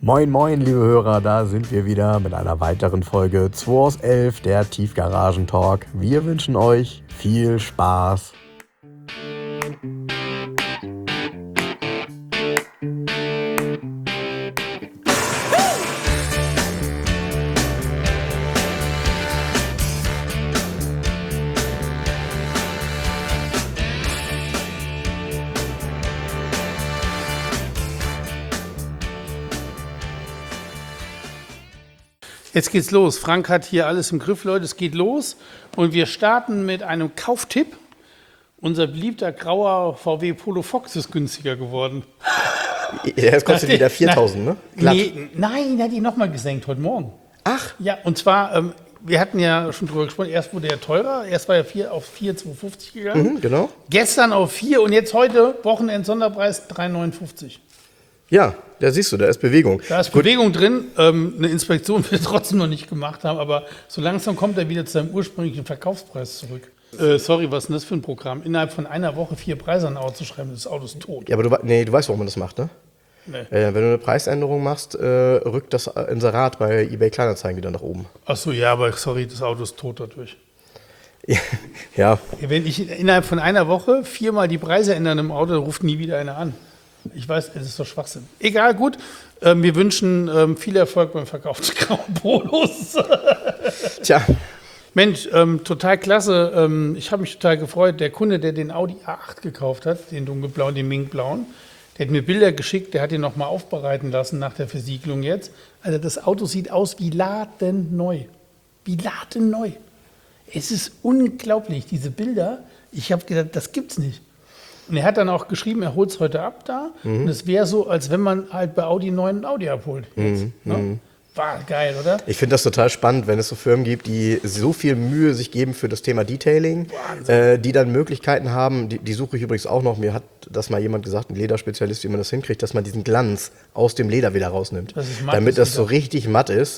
Moin moin liebe Hörer, da sind wir wieder mit einer weiteren Folge 2 aus 11, der Tiefgaragen-Talk. Wir wünschen euch viel Spaß. Jetzt geht's los. Frank hat hier alles im Griff, Leute. Es geht los und wir starten mit einem Kauftipp. Unser beliebter grauer VW Polo Fox ist günstiger geworden. Jetzt kostet wieder 4.000, ne? Nee, nein, der hat ihn nochmal gesenkt heute Morgen. Ach. Ja, und zwar, wir hatten ja schon drüber gesprochen, erst wurde er teurer. Erst war er auf 4,250 gegangen. Genau. Gestern auf 4 und jetzt heute Wochenend-Sonderpreis 3,59. Ja, da siehst du, da ist Bewegung. Da ist Bewegung drin. Eine Inspektion will er trotzdem noch nicht gemacht haben, aber so langsam kommt er wieder zu seinem ursprünglichen Verkaufspreis zurück. Sorry, was ist denn das für ein Programm? Innerhalb von einer Woche 4 Preise an ein Auto zu schreiben, das Auto ist tot. Ja, aber du weißt, warum man das macht, ne? Nee. Wenn du eine Preisänderung machst, rückt das Inserat bei eBay Kleinanzeigen wieder nach oben. Ach so, ja, aber sorry, das Auto ist tot dadurch. Ja. Wenn ich innerhalb von einer Woche 4-mal die Preise ändern im Auto, dann ruft nie wieder einer an. Ich weiß, es ist doch Schwachsinn. Egal, gut. Wir wünschen viel Erfolg beim Verkauf des grauen Polos. Tja. Mensch, total klasse. Ich habe mich total gefreut. Der Kunde, der den Audi A8 gekauft hat, den dunkelblauen, den minkblauen, der hat mir Bilder geschickt, der hat den nochmal aufbereiten lassen nach der Versiegelung jetzt. Also das Auto sieht aus wie ladenneu. Wie ladenneu. Es ist unglaublich, diese Bilder. Ich habe gedacht, das gibt's nicht. Und er hat dann auch geschrieben, er holt es heute ab da. Und es wäre so, als wenn man halt bei Audi einen neuen Audi abholt. Jetzt, ne? War geil, oder? Ich finde das total spannend, wenn es so Firmen gibt, die so viel Mühe sich geben für das Thema Detailing, die dann Möglichkeiten haben, die suche ich übrigens auch noch, mir hat das mal jemand gesagt, ein Lederspezialist, wie man das hinkriegt, dass man diesen Glanz aus dem Leder wieder rausnimmt, damit das so richtig matt ist.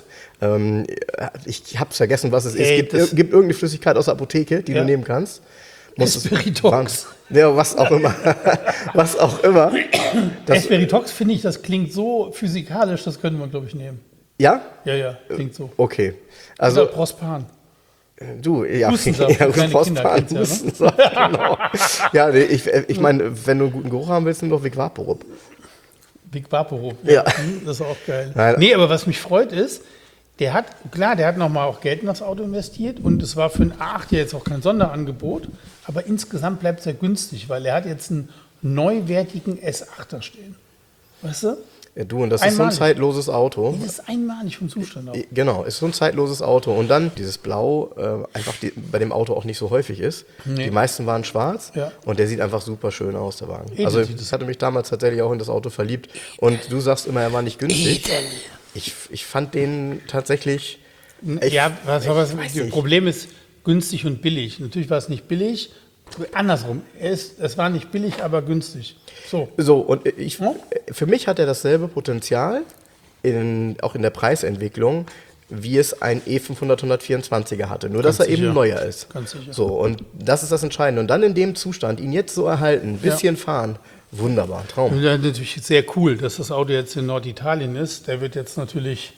Ich habe vergessen, was es ist. Es gibt irgendeine Flüssigkeit aus der Apotheke, die du nehmen kannst. Espiritox. Ja, was auch immer. Was auch immer. Espiritox finde ich, das klingt so physikalisch, das könnte man, glaube ich, nehmen. Ja? Ja, klingt so. Okay. Also, oder Prospan. Du, ja, Hustensaft, ja, Prospan, Hustensaft, genau. Ja, ich meine, wenn du einen guten Geruch haben willst, nimm doch Vic Vaporub. Vic Vaporub, ja. Das ist auch geil. Nein. Nee, aber was mich freut ist, der hat nochmal auch Geld in das Auto investiert und es war für einen A8 ja jetzt auch kein Sonderangebot, aber insgesamt bleibt es ja günstig, weil er hat jetzt einen neuwertigen S8er stehen. Weißt du? Ja, du, und das ist so ein zeitloses Auto. Das ist einmalig vom Zustand auch. Genau, ist so ein zeitloses Auto. Und dann dieses Blau, bei dem Auto auch nicht so häufig ist. Nee. Die meisten waren schwarz und der sieht einfach super schön aus, der Wagen. Also ich hatte mich damals tatsächlich auch in das Auto verliebt. Und du sagst immer, er war nicht günstig. Ich fand den tatsächlich... Das Problem ist günstig und billig. Natürlich war es nicht billig. Andersrum, es war nicht billig, aber günstig. So und für mich hat er dasselbe Potenzial, auch in der Preisentwicklung, wie es ein E500 124er hatte. Nur, dass er eben neuer ist. Ganz sicher. So, und das ist das Entscheidende. Und dann in dem Zustand, ihn jetzt so erhalten, ein bisschen fahren, wunderbar, Traum. Ja, natürlich sehr cool, dass das Auto jetzt in Norditalien ist. Der wird jetzt natürlich,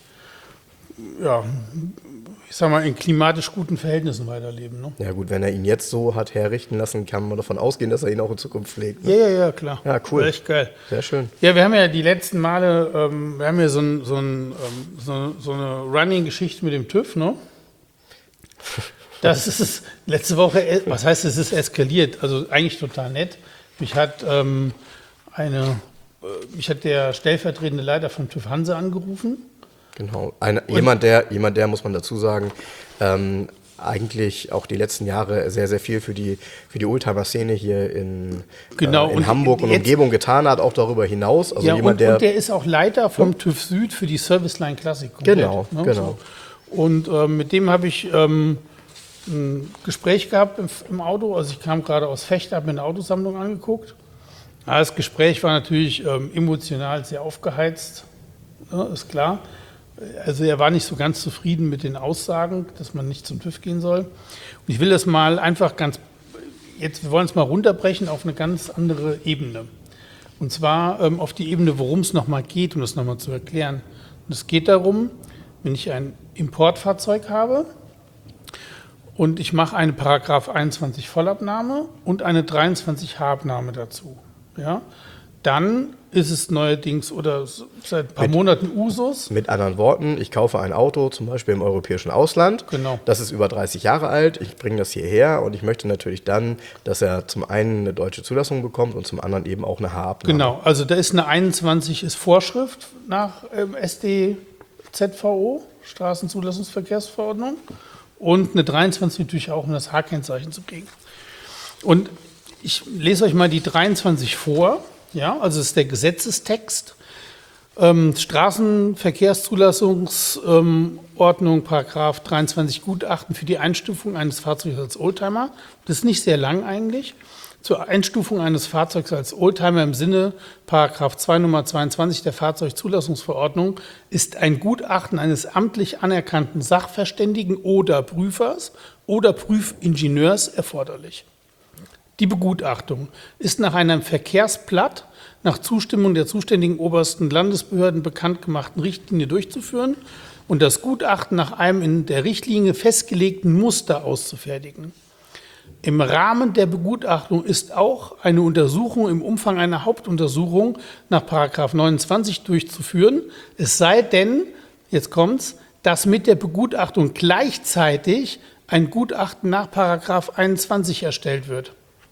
ich sag mal, in klimatisch guten Verhältnissen weiterleben. Ne? Ja gut, wenn er ihn jetzt so hat herrichten lassen, kann man davon ausgehen, dass er ihn auch in Zukunft pflegt. Ne? Ja, klar. Ja, cool. Echt geil. Sehr schön. Ja, wir haben ja die letzten Male, wir haben ja so eine Running-Geschichte mit dem TÜV, ne? Das ist letzte Woche, was heißt, es ist eskaliert, also eigentlich total nett. Mich hat der stellvertretende Leiter vom TÜV Hanse angerufen. Genau, jemand, der, muss man dazu sagen, eigentlich auch die letzten Jahre sehr, sehr viel für die Oldtimer-Szene hier in Hamburg und Umgebung getan hat, auch darüber hinaus. Also und der ist auch Leiter vom TÜV Süd für die Serviceline Classic. Genau. So. Und mit dem habe ich ein Gespräch gehabt im Auto. Also ich kam gerade aus Fechter, habe mir eine Autosammlung angeguckt. Das Gespräch war natürlich emotional sehr aufgeheizt, ist klar. Also er war nicht so ganz zufrieden mit den Aussagen, dass man nicht zum TÜV gehen soll. Und ich will das mal einfach wir wollen es mal runterbrechen auf eine ganz andere Ebene. Und zwar auf die Ebene, worum es nochmal geht, um das nochmal zu erklären. Und es geht darum, wenn ich ein Importfahrzeug habe und ich mache eine Paragraph 21 Vollabnahme und eine 23 H-Abnahme dazu, ja, dann ist es neuerdings oder seit ein paar Monaten Usus. Mit anderen Worten, ich kaufe ein Auto, zum Beispiel im europäischen Ausland. Genau. Das ist über 30 Jahre alt. Ich bringe das hierher und ich möchte natürlich dann, dass er zum einen eine deutsche Zulassung bekommt und zum anderen eben auch eine H-Abnahme. Genau, also da ist eine 21 ist Vorschrift nach StZVO, Straßenzulassungsverkehrsverordnung, und eine 23 natürlich auch, um das H-Kennzeichen zu kriegen. Und ich lese euch mal die 23 vor. Ja, also es ist der Gesetzestext, Straßenverkehrszulassungsordnung, Paragraph 23 Gutachten für die Einstufung eines Fahrzeugs als Oldtimer. Das ist nicht sehr lang eigentlich. Zur Einstufung eines Fahrzeugs als Oldtimer im Sinne Paragraph 2 Nummer 22 der Fahrzeugzulassungsverordnung ist ein Gutachten eines amtlich anerkannten Sachverständigen oder Prüfers oder Prüfingenieurs erforderlich. Die Begutachtung ist nach einem Verkehrsblatt nach Zustimmung der zuständigen obersten Landesbehörden bekannt gemachten Richtlinie durchzuführen und das Gutachten nach einem in der Richtlinie festgelegten Muster auszufertigen. Im Rahmen der Begutachtung ist auch eine Untersuchung im Umfang einer Hauptuntersuchung nach § 29 durchzuführen, es sei denn, jetzt kommt's, dass mit der Begutachtung gleichzeitig ein Gutachten nach § 21 erstellt wird.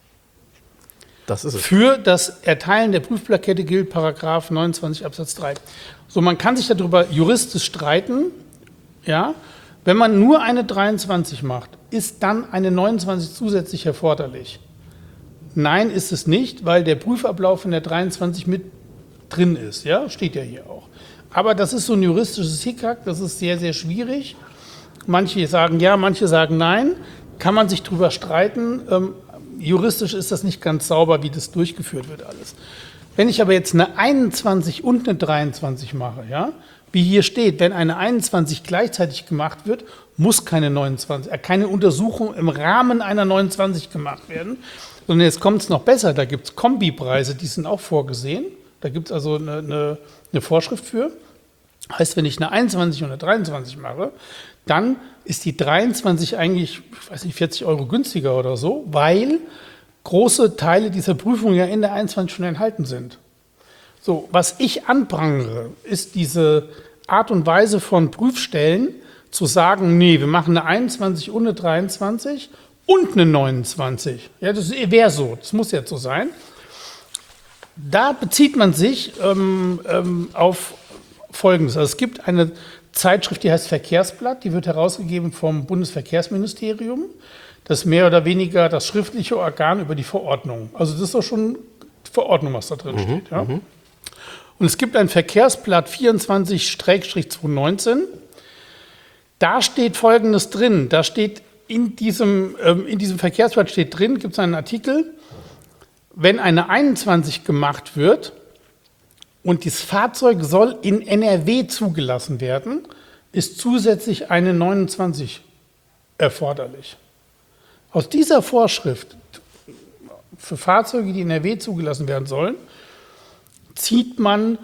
Das ist es. Für das Erteilen der Prüfplakette gilt § 29 Absatz 3. So, man kann sich darüber juristisch streiten. Ja? Wenn man nur eine 23 macht, ist dann eine 29 zusätzlich erforderlich? Nein, ist es nicht, weil der Prüfablauf in der 23 mit drin ist. Ja? Steht ja hier auch. Aber das ist so ein juristisches Hickhack, das ist sehr, sehr schwierig. Manche sagen ja, manche sagen nein. Kann man sich darüber streiten. Juristisch ist das nicht ganz sauber, wie das durchgeführt wird alles. Wenn ich aber jetzt eine 21 und eine 23 mache, ja, wie hier steht, wenn eine 21 gleichzeitig gemacht wird, muss keine Untersuchung im Rahmen einer 29 gemacht werden. Sondern jetzt kommt es noch besser, da gibt es Kombipreise, die sind auch vorgesehen. Da gibt es also eine Vorschrift für. Heißt, wenn ich eine 21 und eine 23 mache, dann ist die 23 eigentlich, ich weiß nicht, 40 € günstiger oder so, weil große Teile dieser Prüfung ja in der 21 schon enthalten sind. So, was ich anprangere, ist diese Art und Weise von Prüfstellen zu sagen, nee, wir machen eine 21 und eine 23 und eine 29. Ja, das wäre so, das muss jetzt so sein. Da bezieht man sich auf Folgendes. Also es gibt eine Zeitschrift, die heißt Verkehrsblatt, die wird herausgegeben vom Bundesverkehrsministerium. Das ist mehr oder weniger das schriftliche Organ über die Verordnung. Also das ist doch schon Verordnung, was da drin steht. Ja? Und es gibt ein Verkehrsblatt 24/2019. Da steht Folgendes drin. Da steht in diesem Verkehrsblatt steht drin, gibt es einen Artikel, wenn eine 21 gemacht wird, und das Fahrzeug soll in NRW zugelassen werden, ist zusätzlich eine 29 erforderlich. Aus dieser Vorschrift für Fahrzeuge, die in NRW zugelassen werden sollen, zieht man,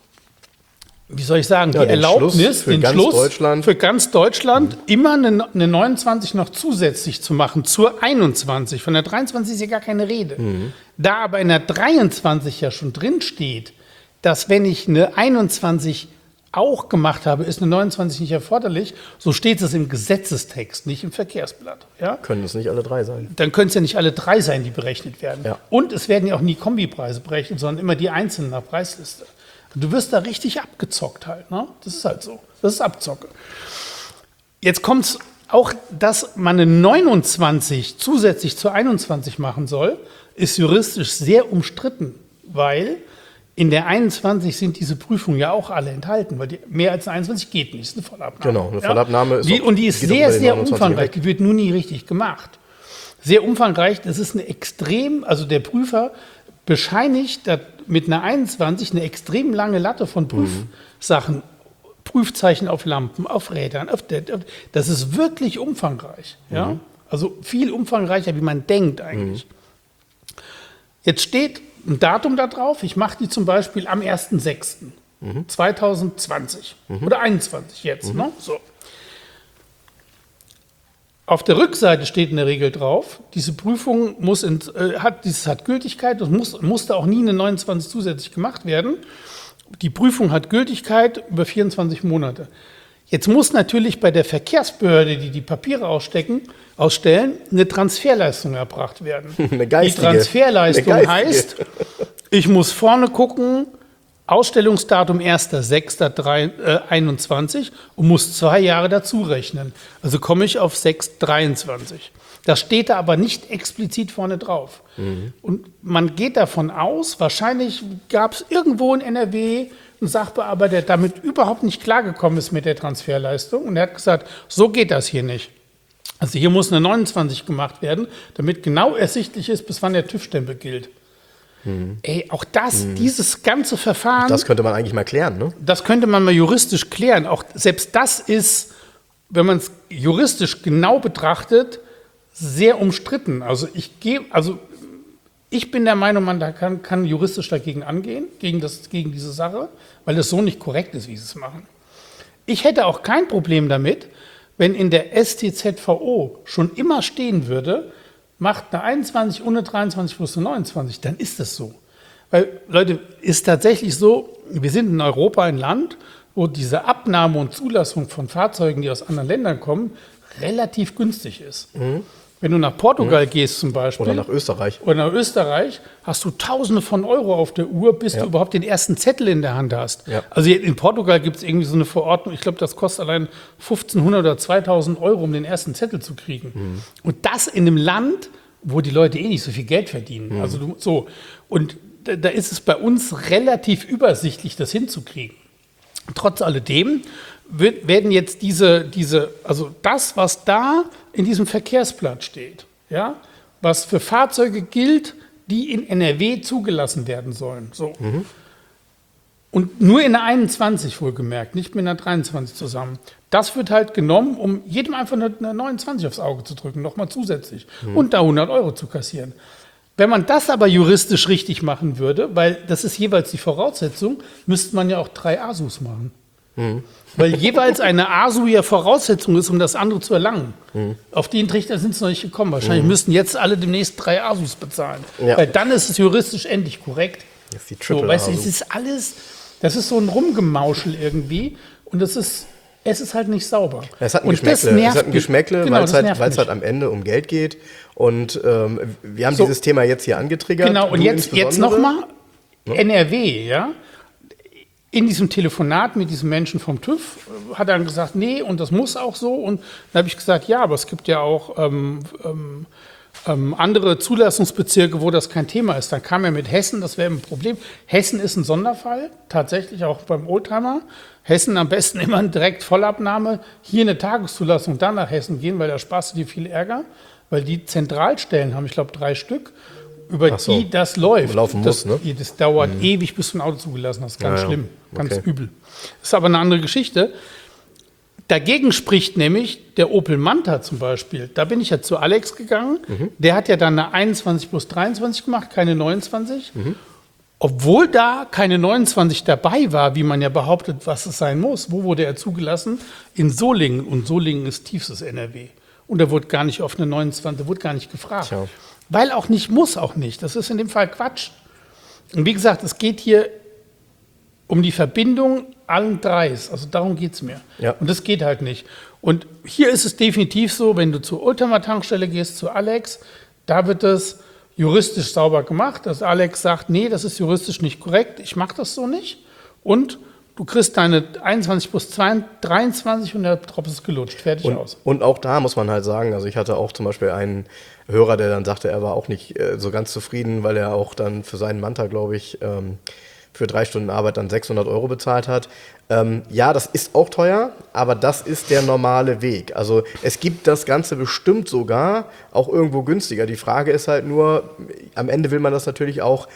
wie soll ich sagen, die Erlaubnis, den Schluss für ganz Deutschland, immer eine 29 noch zusätzlich zu machen zur 21. Von der 23 ist ja gar keine Rede. Da aber in der 23 ja schon drin steht, dass wenn ich eine 21 auch gemacht habe, ist eine 29 nicht erforderlich, so steht es im Gesetzestext, nicht im Verkehrsblatt. Ja? Können es nicht alle drei sein? Dann können es ja nicht alle drei sein, die berechnet werden. Ja. Und es werden ja auch nie Kombipreise berechnet, sondern immer die einzelnen nach Preisliste. Du wirst da richtig abgezockt halt. Ne? Das ist halt so. Das ist Abzocke. Jetzt kommt es auch, dass man eine 29 zusätzlich zur 21 machen soll, ist juristisch sehr umstritten, weil in der 21 sind diese Prüfungen ja auch alle enthalten, weil mehr als eine 21 geht nicht, das ist eine Vollabnahme. Genau, eine Vollabnahme ist und die ist sehr, sehr umfangreich, die wird nur nie richtig gemacht. Sehr umfangreich, das ist eine extrem, also der Prüfer bescheinigt mit einer 21 eine extrem lange Latte von Prüfsachen, Prüfzeichen auf Lampen, auf Rädern, das ist wirklich umfangreich. Ja? Also viel umfangreicher, wie man denkt eigentlich. Jetzt steht ein Datum da drauf. Ich mache die zum Beispiel am 1.6.2020 oder 21 jetzt. Ne? So. Auf der Rückseite steht in der Regel drauf, diese Prüfung hat Gültigkeit, das musste auch nie eine 29 zusätzlich gemacht werden. Die Prüfung hat Gültigkeit über 24 Monate. Jetzt muss natürlich bei der Verkehrsbehörde, die die Papiere ausstellen, eine Transferleistung erbracht werden. Eine geistige. Die Transferleistung heißt, ich muss vorne gucken, Ausstellungsdatum 1.6.21 und muss 2 Jahre dazu rechnen. Also komme ich auf 6.23. Das steht da aber nicht explizit vorne drauf. Und man geht davon aus, wahrscheinlich gab es irgendwo in NRW einen Sachbearbeiter, der damit überhaupt nicht klargekommen ist mit der Transferleistung. Und er hat gesagt, so geht das hier nicht. Also hier muss eine 29 gemacht werden, damit genau ersichtlich ist, bis wann der TÜV-Stempel gilt. Ey, auch dieses ganze Verfahren. Das könnte man eigentlich mal klären, ne? Das könnte man mal juristisch klären. Auch selbst das ist, wenn man es juristisch genau betrachtet, sehr umstritten. Also ich bin der Meinung, man kann juristisch dagegen angehen, gegen diese Sache, weil es so nicht korrekt ist, wie sie es machen. Ich hätte auch kein Problem damit, wenn in der StZVO schon immer stehen würde, macht eine 21 und eine 23 plus eine 29, dann ist das so. Weil, Leute, ist tatsächlich so, wir sind in Europa ein Land, wo diese Abnahme und Zulassung von Fahrzeugen, die aus anderen Ländern kommen, relativ günstig ist. Wenn du nach Portugal gehst zum Beispiel. Oder nach Österreich. Hast du Tausende von Euro auf der Uhr, bis du überhaupt den ersten Zettel in der Hand hast. Ja. Also in Portugal gibt es irgendwie so eine Verordnung, ich glaube, das kostet allein 1.500 oder 2.000 Euro, um den ersten Zettel zu kriegen. Und das in einem Land, wo die Leute nicht so viel Geld verdienen. Also Und da ist es bei uns relativ übersichtlich, das hinzukriegen. Trotz alledem werden jetzt also das, was da in diesem Verkehrsblatt steht, ja, was für Fahrzeuge gilt, die in NRW zugelassen werden sollen. So. Und nur in der 21 wohlgemerkt, nicht mit einer 23 zusammen. Das wird halt genommen, um jedem einfach eine 29 aufs Auge zu drücken, nochmal zusätzlich. Und da 100 Euro zu kassieren. Wenn man das aber juristisch richtig machen würde, weil das ist jeweils die Voraussetzung, müsste man ja auch 3 ASUs machen. Weil jeweils eine ASU ja Voraussetzung ist, um das andere zu erlangen. Auf den Trichter sind sie noch nicht gekommen. Wahrscheinlich müssten jetzt alle demnächst 3 ASUs bezahlen. Ja. Weil dann ist es juristisch endlich korrekt. Das ist die Triple weißt du, ASU. es ist alles, das ist so ein Rumgemauschel irgendwie. Und es ist halt nicht sauber. Es hat ein Geschmäckle, weil es halt am Ende um Geld geht. Und wir haben dieses Thema jetzt hier angetriggert. Genau, und jetzt nochmal NRW, ja. In diesem Telefonat mit diesem Menschen vom TÜV hat er dann gesagt, nee, und das muss auch so. Und dann habe ich gesagt, ja, aber es gibt ja auch andere Zulassungsbezirke, wo das kein Thema ist. Dann kam er mit Hessen, das wäre ein Problem. Hessen ist ein Sonderfall, tatsächlich auch beim Oldtimer. Hessen am besten immer direkt Vollabnahme, hier eine Tageszulassung, dann nach Hessen gehen, weil da sparst du dir viel Ärger. Weil die Zentralstellen haben, ich glaube, 3 Stück, über die das läuft. Laufen muss, ne? Das dauert ewig, bis du ein Auto zugelassen hast. Ganz schlimm, ganz übel. Das ist aber eine andere Geschichte. Dagegen spricht nämlich der Opel Manta zum Beispiel. Da bin ich ja zu Alex gegangen. Der hat ja dann eine 21 plus 23 gemacht, keine 29. Obwohl da keine 29 dabei war, wie man ja behauptet, was es sein muss. Wo wurde er zugelassen? In Solingen. Und Solingen ist tiefstes NRW. Und da wurde gar nicht auf eine 29, da wurde gar nicht gefragt. Tja. Weil auch nicht, muss auch nicht. Das ist in dem Fall Quatsch. Und wie gesagt, es geht hier um die Verbindung allen 3. Also darum geht es mir. Ja. Und das geht halt nicht. Und hier ist es definitiv so, wenn du zur Oldtimer-Tankstelle gehst, zu Alex, da wird das juristisch sauber gemacht, dass Alex sagt, nee, das ist juristisch nicht korrekt, ich mache das so nicht. Und du kriegst deine 21 plus 23 und der Tropf ist gelutscht, fertig aus. Und auch da muss man halt sagen, also ich hatte auch zum Beispiel einen Hörer, der dann sagte, er war auch nicht so ganz zufrieden, weil er auch dann für seinen Manta, glaube ich, für 3 Stunden Arbeit dann 600 Euro bezahlt hat. Ja, das ist auch teuer, aber das ist der normale Weg. Also es gibt das Ganze bestimmt sogar auch irgendwo günstiger. Die Frage ist halt nur, am Ende will man das natürlich auch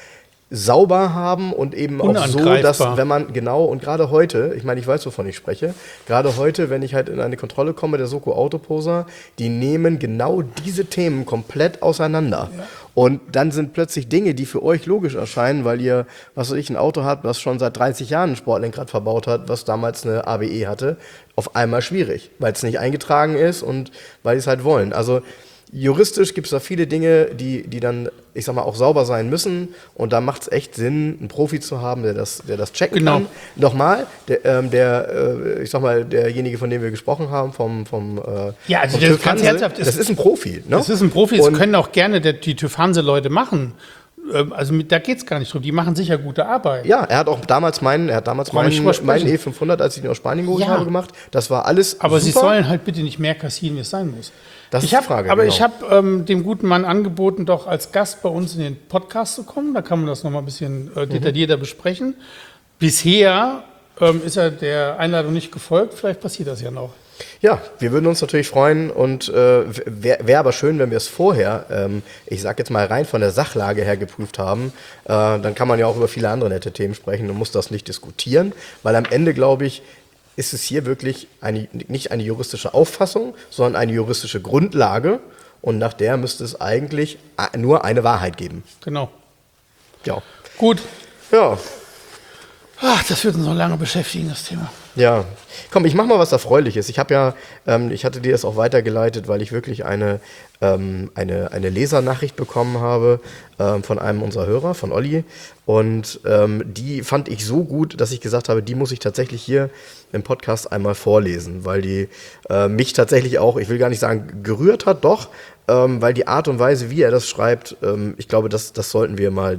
sauber haben und eben auch so, dass Unangreifbar. wenn man, genau, und gerade heute, ich meine, ich weiß, wovon ich spreche, gerade heute, wenn ich halt in eine Kontrolle komme, der Soko Autoposer, die nehmen genau diese Themen komplett auseinander. Ja. Und dann sind plötzlich Dinge, die für euch logisch erscheinen, weil ihr, was weiß ich, ein Auto habt, was schon seit 30 Jahren ein Sportlenkrad verbaut hat, was damals eine ABE hatte, auf einmal schwierig, weil es nicht eingetragen ist und weil die es halt wollen. Also juristisch gibt es da viele Dinge, die dann, ich sag mal, auch sauber sein müssen. Und da macht es echt Sinn, einen Profi zu haben, der das checken kann. Nochmal, ich sag mal, derjenige, von dem wir gesprochen haben, vom Ja, also vom das TÜV ganz Hanse, ernsthaft das ist ein Profi. Ne? Das ist ein Profi, das Und können auch gerne die TÜV Hanse-Leute machen. Also da geht es gar nicht drum, die machen sicher gute Arbeit. ja, er hat auch damals meinen E500, als ich ihn aus Spanien geholt habe, gemacht. Das war alles Aber super. sie sollen halt bitte nicht mehr kassieren, wie es sein muss. Das ist die Frage, Aber genau. ich habe dem guten Mann angeboten, doch als Gast bei uns in den Podcast zu kommen. Da kann man das nochmal ein bisschen detaillierter besprechen. Bisher ist er der Einladung nicht gefolgt. Vielleicht passiert das ja noch. Ja, wir würden uns natürlich freuen und wäre aber schön, wenn wir es vorher, ich sag jetzt mal rein von der Sachlage her geprüft haben, dann kann man ja auch über viele andere nette Themen sprechen und muss das nicht diskutieren, weil am Ende, glaube ich, ist es hier wirklich nicht eine juristische Auffassung, sondern eine juristische Grundlage und nach der müsste es eigentlich nur eine Wahrheit geben. Genau. Ja. Gut. Ja. Ach, das wird uns noch lange beschäftigen, das Thema. Ja, komm, ich mach mal was Erfreuliches. Ich hatte dir das auch weitergeleitet, weil ich wirklich eine Lesernachricht bekommen habe von einem unserer Hörer, von Olli. Und die fand ich so gut, dass ich gesagt habe, die muss ich tatsächlich hier im Podcast einmal vorlesen, weil die mich tatsächlich auch, ich will gar nicht sagen gerührt hat, doch, weil die Art und Weise, wie er das schreibt, ich glaube, das sollten wir mal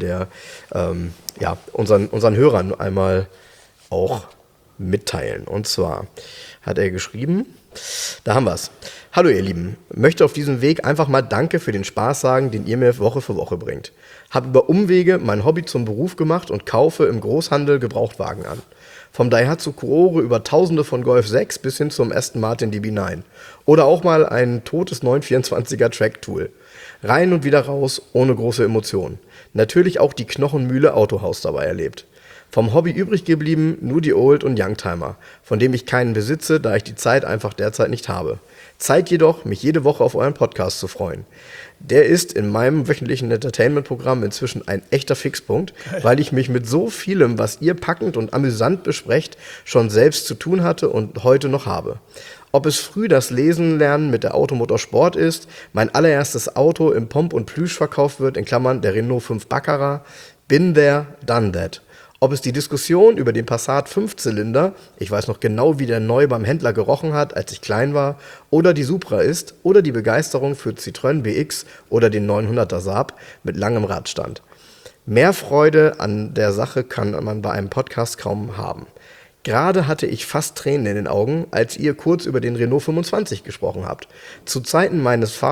unseren Hörern einmal auch mitteilen. Und zwar hat er geschrieben, da haben wir es. Hallo ihr Lieben, möchte auf diesem Weg einfach mal Danke für den Spaß sagen, den ihr mir Woche für Woche bringt. Habe über Umwege mein Hobby zum Beruf gemacht und kaufe im Großhandel Gebrauchtwagen an. Vom Daihatsu Kuore über Tausende von Golf 6 bis hin zum Aston Martin DB9. Oder auch mal ein totes 924er Track-Tool. Rein und wieder raus, ohne große Emotionen. Natürlich auch die Knochenmühle Autohaus dabei erlebt. Vom Hobby übrig geblieben nur die Old- und Youngtimer, von dem ich keinen besitze, da ich die Zeit einfach derzeit nicht habe. Zeit jedoch, mich jede Woche auf euren Podcast zu freuen. Der ist in meinem wöchentlichen Entertainment-Programm inzwischen ein echter Fixpunkt, weil ich mich mit so vielem, was ihr packend und amüsant besprecht, schon selbst zu tun hatte und heute noch habe. Ob es früh das Lesen lernen mit der Automotorsport ist, mein allererstes Auto im Pomp und Plüsch verkauft wird, in Klammern der Renault 5 Baccarat, been there, done that. Ob es die Diskussion über den Passat 5-Zylinder, ich weiß noch genau, wie der neu beim Händler gerochen hat, als ich klein war, oder die Supra ist, oder die Begeisterung für Citroën BX oder den 900er Saab mit langem Radstand. Mehr Freude an der Sache kann man bei einem Podcast kaum haben. Gerade hatte ich fast Tränen in den Augen, als ihr kurz über den Renault 25 gesprochen habt. Zu Zeiten,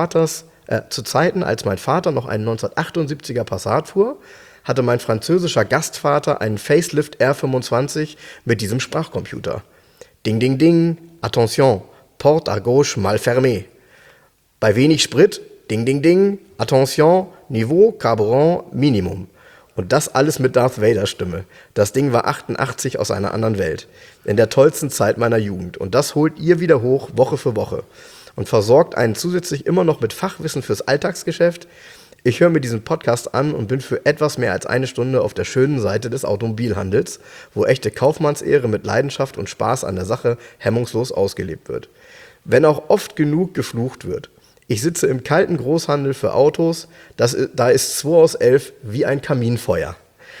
als mein Vater noch einen 1978er Passat fuhr, hatte mein französischer Gastvater einen Facelift R25 mit diesem Sprachcomputer. Ding, ding, ding, attention, porte à gauche mal fermée. Bei wenig Sprit, ding, ding, ding, attention, Niveau, Carburant, Minimum. Und das alles mit Darth Vader Stimme. Das Ding war 88 aus einer anderen Welt. In der tollsten Zeit meiner Jugend. Und das holt ihr wieder hoch, Woche für Woche. Und versorgt einen zusätzlich immer noch mit Fachwissen fürs Alltagsgeschäft. Ich höre mir diesen Podcast an und bin für etwas mehr als eine Stunde auf der schönen Seite des Automobilhandels, wo echte Kaufmannsehre mit Leidenschaft und Spaß an der Sache hemmungslos ausgelebt wird. Wenn auch oft genug geflucht wird. Ich sitze im kalten Großhandel für Autos, da ist 2 aus 11 wie ein Kaminfeuer.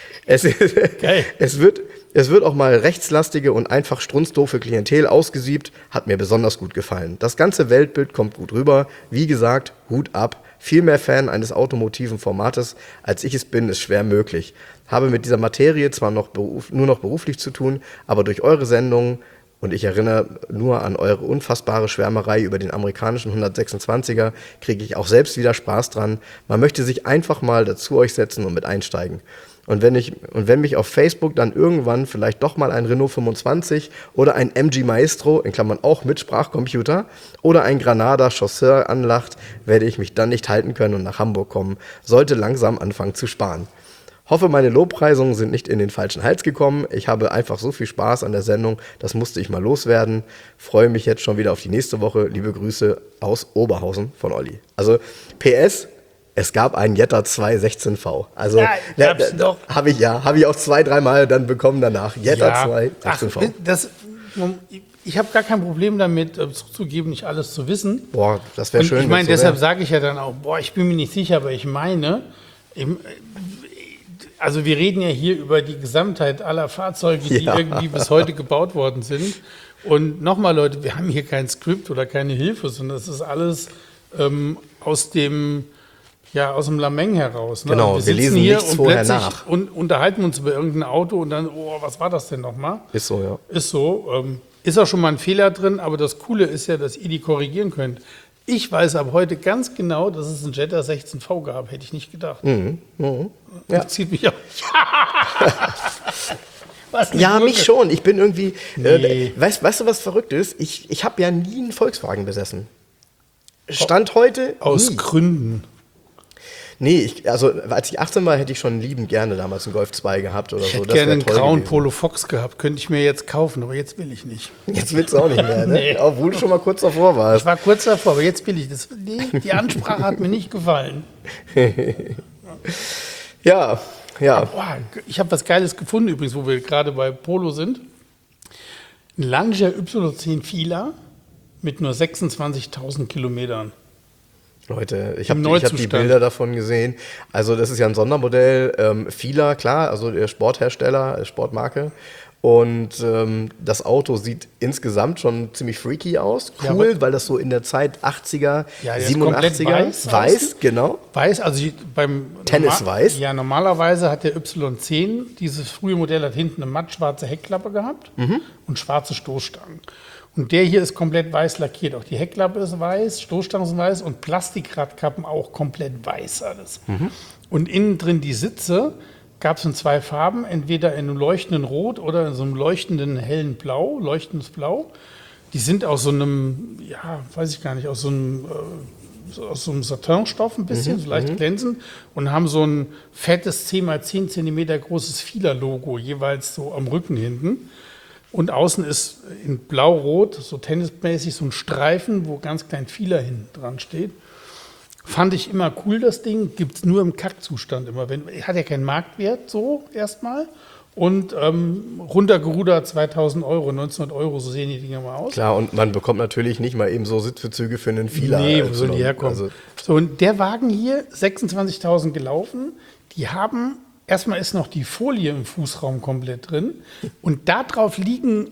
Geil. Es wird auch mal rechtslastige und einfach strunzdoofe Klientel ausgesiebt, hat mir besonders gut gefallen. Das ganze Weltbild kommt gut rüber. Wie gesagt, Hut ab. Viel mehr Fan eines automotiven Formates, als ich es bin, ist schwer möglich. Habe mit dieser Materie zwar nur noch beruflich zu tun, aber durch eure Sendungen, und ich erinnere nur an eure unfassbare Schwärmerei über den amerikanischen 126er, kriege ich auch selbst wieder Spaß dran. Man möchte sich einfach mal dazu euch setzen und mit einsteigen. Und wenn mich auf Facebook dann irgendwann vielleicht doch mal ein Renault 25 oder ein MG Maestro, in Klammern auch mit Sprachcomputer, oder ein Granada Chasseur anlacht, werde ich mich dann nicht halten können und nach Hamburg kommen, sollte langsam anfangen zu sparen. Hoffe, meine Lobpreisungen sind nicht in den falschen Hals gekommen. Ich habe einfach so viel Spaß an der Sendung, das musste ich mal loswerden. Freue mich jetzt schon wieder auf die nächste Woche. Liebe Grüße aus Oberhausen von Olli. Also PS, es gab einen Jetta 216V. Also Ja, gab's doch. habe ich auch 2-3 Mal dann bekommen danach. Jetta 216V. Ich habe gar kein Problem damit, zuzugeben, nicht alles zu wissen. Boah, das wäre Und schön. ich meine, wenn's so deshalb wär. sage ich ja dann auch, ich bin mir nicht sicher, aber ich meine, also wir reden ja hier über die Gesamtheit aller Fahrzeuge, die Ja. irgendwie bis heute gebaut worden sind. Und nochmal, Leute, wir haben hier kein Skript oder keine Hilfe, sondern das ist alles aus dem Lameng heraus. Ne? Genau, Und wir lesen nichts vorher plötzlich nach. und unterhalten uns über irgendein Auto und dann, was war das denn nochmal? Ist so, ja. Ist so. Ist auch schon mal ein Fehler drin, aber das Coole ist ja, dass ihr die korrigieren könnt. Ich weiß ab heute ganz genau, dass es einen Jetta 16V gab. Hätte ich nicht gedacht. Ja. Zieht mich auch. Was eine Ja, Gurke. mich schon. Ich bin irgendwie. Nee. Weißt du, was verrückt ist? Ich habe ja nie einen Volkswagen besessen. Stand heute. Aus nie. Gründen. Nee, also als ich 18 war, hätte ich schon liebend gerne damals einen Golf 2 gehabt oder Ich so. hätte Das gerne wär einen toll grauen gewesen. Polo Fox gehabt. Könnte ich mir jetzt kaufen, aber jetzt will ich nicht. Jetzt willst du auch nicht mehr, ne? Nee. Obwohl du schon mal kurz davor Ich warst. war kurz davor, aber jetzt will ich das. Die Ansprache hat mir nicht gefallen. Ja. Boah, ich habe was Geiles gefunden übrigens, wo wir gerade bei Polo sind. Ein Lancia Y10 Fila mit nur 26.000 Kilometern. Leute, ich Im habe die Neuzustand. Bilder davon gesehen. Also das ist ja ein Sondermodell. Fila, klar, also der Sporthersteller, Sportmarke. Und das Auto sieht insgesamt schon ziemlich freaky aus. Ja, Cool, aber- weil das so in der Zeit 80er, Ja, der ist komplett 87er, weiß weiß, genau. Weiß, also beim Tennisweiß. Ja, normalerweise hat der Y10, dieses frühe Modell, hat hinten eine mattschwarze Heckklappe gehabt und schwarze Stoßstangen. Und der hier ist komplett weiß lackiert. Auch die Heckklappe ist weiß, Stoßstangen sind weiß und Plastikradkappen auch komplett weiß alles. Und innen drin die Sitze gab es in 2 Farben, entweder in einem leuchtenden Rot oder in so einem leuchtenden hellen Blau, leuchtendes Blau. Die sind aus so einem, ja, weiß ich gar nicht, aus so einem Satinstoff ein bisschen, so leicht glänzend und haben so ein fettes 10x10 cm großes Fila-Logo jeweils so am Rücken hinten. Und außen ist in blau-rot, so tennismäßig, so ein Streifen, wo ganz klein Fila hinten dran steht. Fand ich immer cool, das Ding. Gibt es nur im Kackzustand immer. Hat ja keinen Marktwert so erstmal. Und runtergerudert 2.000 Euro, 1.900 Euro, so sehen die Dinger mal aus. Klar, und man bekommt natürlich nicht mal eben so Sitzbezüge für einen Fila. Nee, wo sollen die herkommen? Also, so, und der Wagen hier, 26.000 gelaufen, die haben, erstmal ist noch die Folie im Fußraum komplett drin und da drauf liegen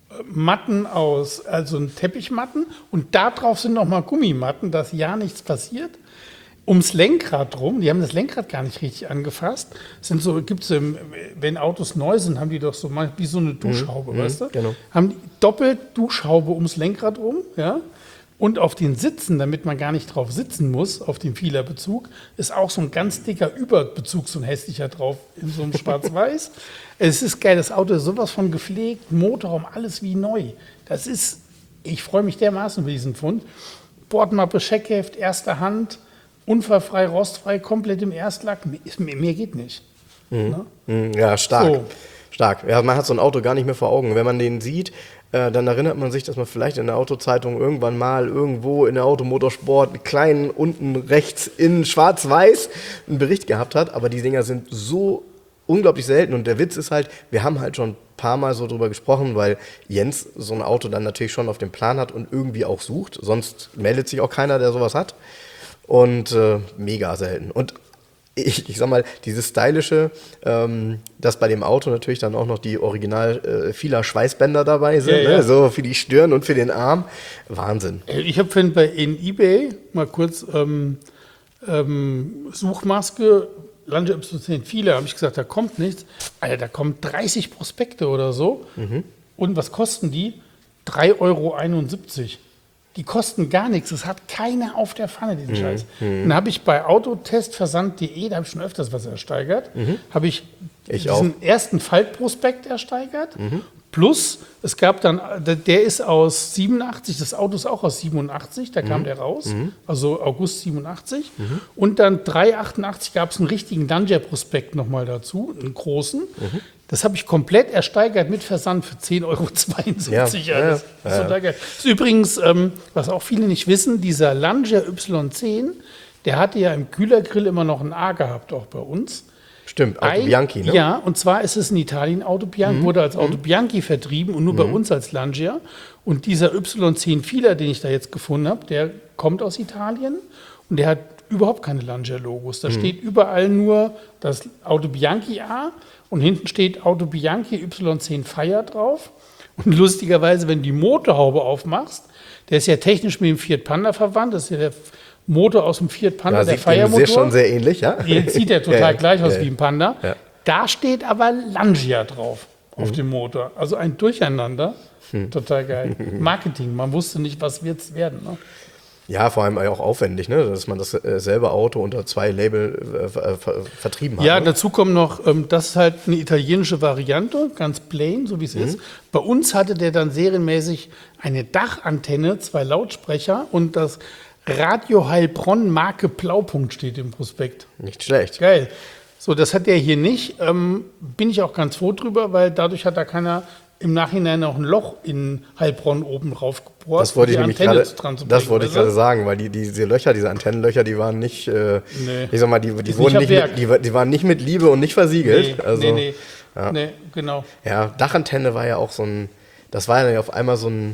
Matten aus, also Teppichmatten und da drauf sind nochmal Gummimatten, dass ja nichts passiert. Ums Lenkrad rum, die haben das Lenkrad gar nicht richtig angefasst. Sind so, gibt's, wenn Autos neu sind, haben die doch so mal wie so eine Duschhaube, weißt du? genau. Haben die doppelt Duschhaube ums Lenkrad rum, ja? Und auf den Sitzen, damit man gar nicht drauf sitzen muss, auf dem Fila-Bezug, ist auch so ein ganz dicker Überbezug, so ein hässlicher drauf, in so einem Schwarz-Weiß. Es ist geil, das Auto ist sowas von gepflegt, Motorraum, alles wie neu. Das ist, ich freue mich dermaßen über diesen Fund. Bordmappe, Scheckheft, erster Hand, unfallfrei, rostfrei, komplett im Erstlack. Mehr geht nicht. Ne? Ja, stark. So. Stark. Ja, man hat so ein Auto gar nicht mehr vor Augen. Wenn man den sieht, dann erinnert man sich, dass man vielleicht in der Autozeitung irgendwann mal irgendwo in der Automotorsport klein unten rechts in schwarz-weiß einen Bericht gehabt hat. Aber die Dinger sind so unglaublich selten. Und der Witz ist halt, wir haben halt schon ein paar Mal so drüber gesprochen, weil Jens so ein Auto dann natürlich schon auf dem Plan hat und irgendwie auch sucht. Sonst meldet sich auch keiner, der sowas hat. Und mega selten. Und ich sag mal, dieses Stylische, dass bei dem Auto natürlich dann auch noch die original vieler Schweißbänder dabei sind, Ja, ja. Ne? So für die Stirn und für den Arm. Wahnsinn. Ich habe vorhin in eBay mal kurz Suchmaske, Lancia Y10 Fila, habe ich gesagt, da kommt nichts. Alter, da kommen 30 Prospekte oder so. Und was kosten die? 3,71 Euro. Die kosten gar nichts. Das hat keiner auf der Pfanne, diesen Scheiß. Und da habe ich bei autotestversand.de, da habe ich schon öfters was ersteigert, habe ich Ich diesen ersten Faltprospekt ersteigert, Plus, es gab dann, der ist aus 87, das Auto ist auch aus 87, da kam der raus, also August 87. Und dann 388 gab es einen richtigen Lancia-Prospekt nochmal dazu, einen großen. Das habe ich komplett ersteigert mit Versand für 10,72 €. Das ist total geil. Das ist übrigens, was auch viele nicht wissen, dieser Lancia Y10, der hatte ja im Kühlergrill immer noch ein A gehabt, auch bei uns. Stimmt, Auto Bianchi, ne? Ja, und zwar ist es in Italien Auto Bianchi, wurde als Auto Bianchi vertrieben und nur bei uns als Lancia. Und dieser Y10 Fieler, den ich da jetzt gefunden habe, der kommt aus Italien und der hat überhaupt keine Lancia-Logos. Da steht überall nur das Auto Bianchi A und hinten steht Auto Bianchi Y10 Fire drauf. Und lustigerweise, wenn du die Motorhaube aufmachst, der ist ja technisch mit dem Fiat Panda verwandt, das ist ja der Motor aus dem Fiat Panda, der Fire-Motor. Sieht schon sehr ähnlich, ja? Jetzt sieht er total gleich aus wie ein Panda. Ja. Da steht aber Lancia drauf auf dem Motor. Also ein Durcheinander. Total geil. Marketing, man wusste nicht, was wird es werden. Ne? Ja, vor allem auch aufwendig, ne? Dass man das selbe Auto unter 2 Label vertrieben hat. Ja, ne? dazu kommt noch, das ist halt eine italienische Variante, ganz plain, so wie es ist. Bei uns hatte der dann serienmäßig eine Dachantenne, 2 Lautsprecher und das Radio Heilbronn Marke Blaupunkt steht im Prospekt. Nicht schlecht. Geil. So, das hat der hier nicht. Bin ich auch ganz froh drüber, weil dadurch hat da keiner im Nachhinein auch ein Loch in Heilbronn oben drauf gebohrt. Das wollte ich nämlich gerade sagen, weil diese Löcher, diese Antennenlöcher, die waren nicht, ich sag mal, die waren nicht mit Liebe und nicht versiegelt. Nee, genau. Ja, Dachantenne war ja auch das war ja auf einmal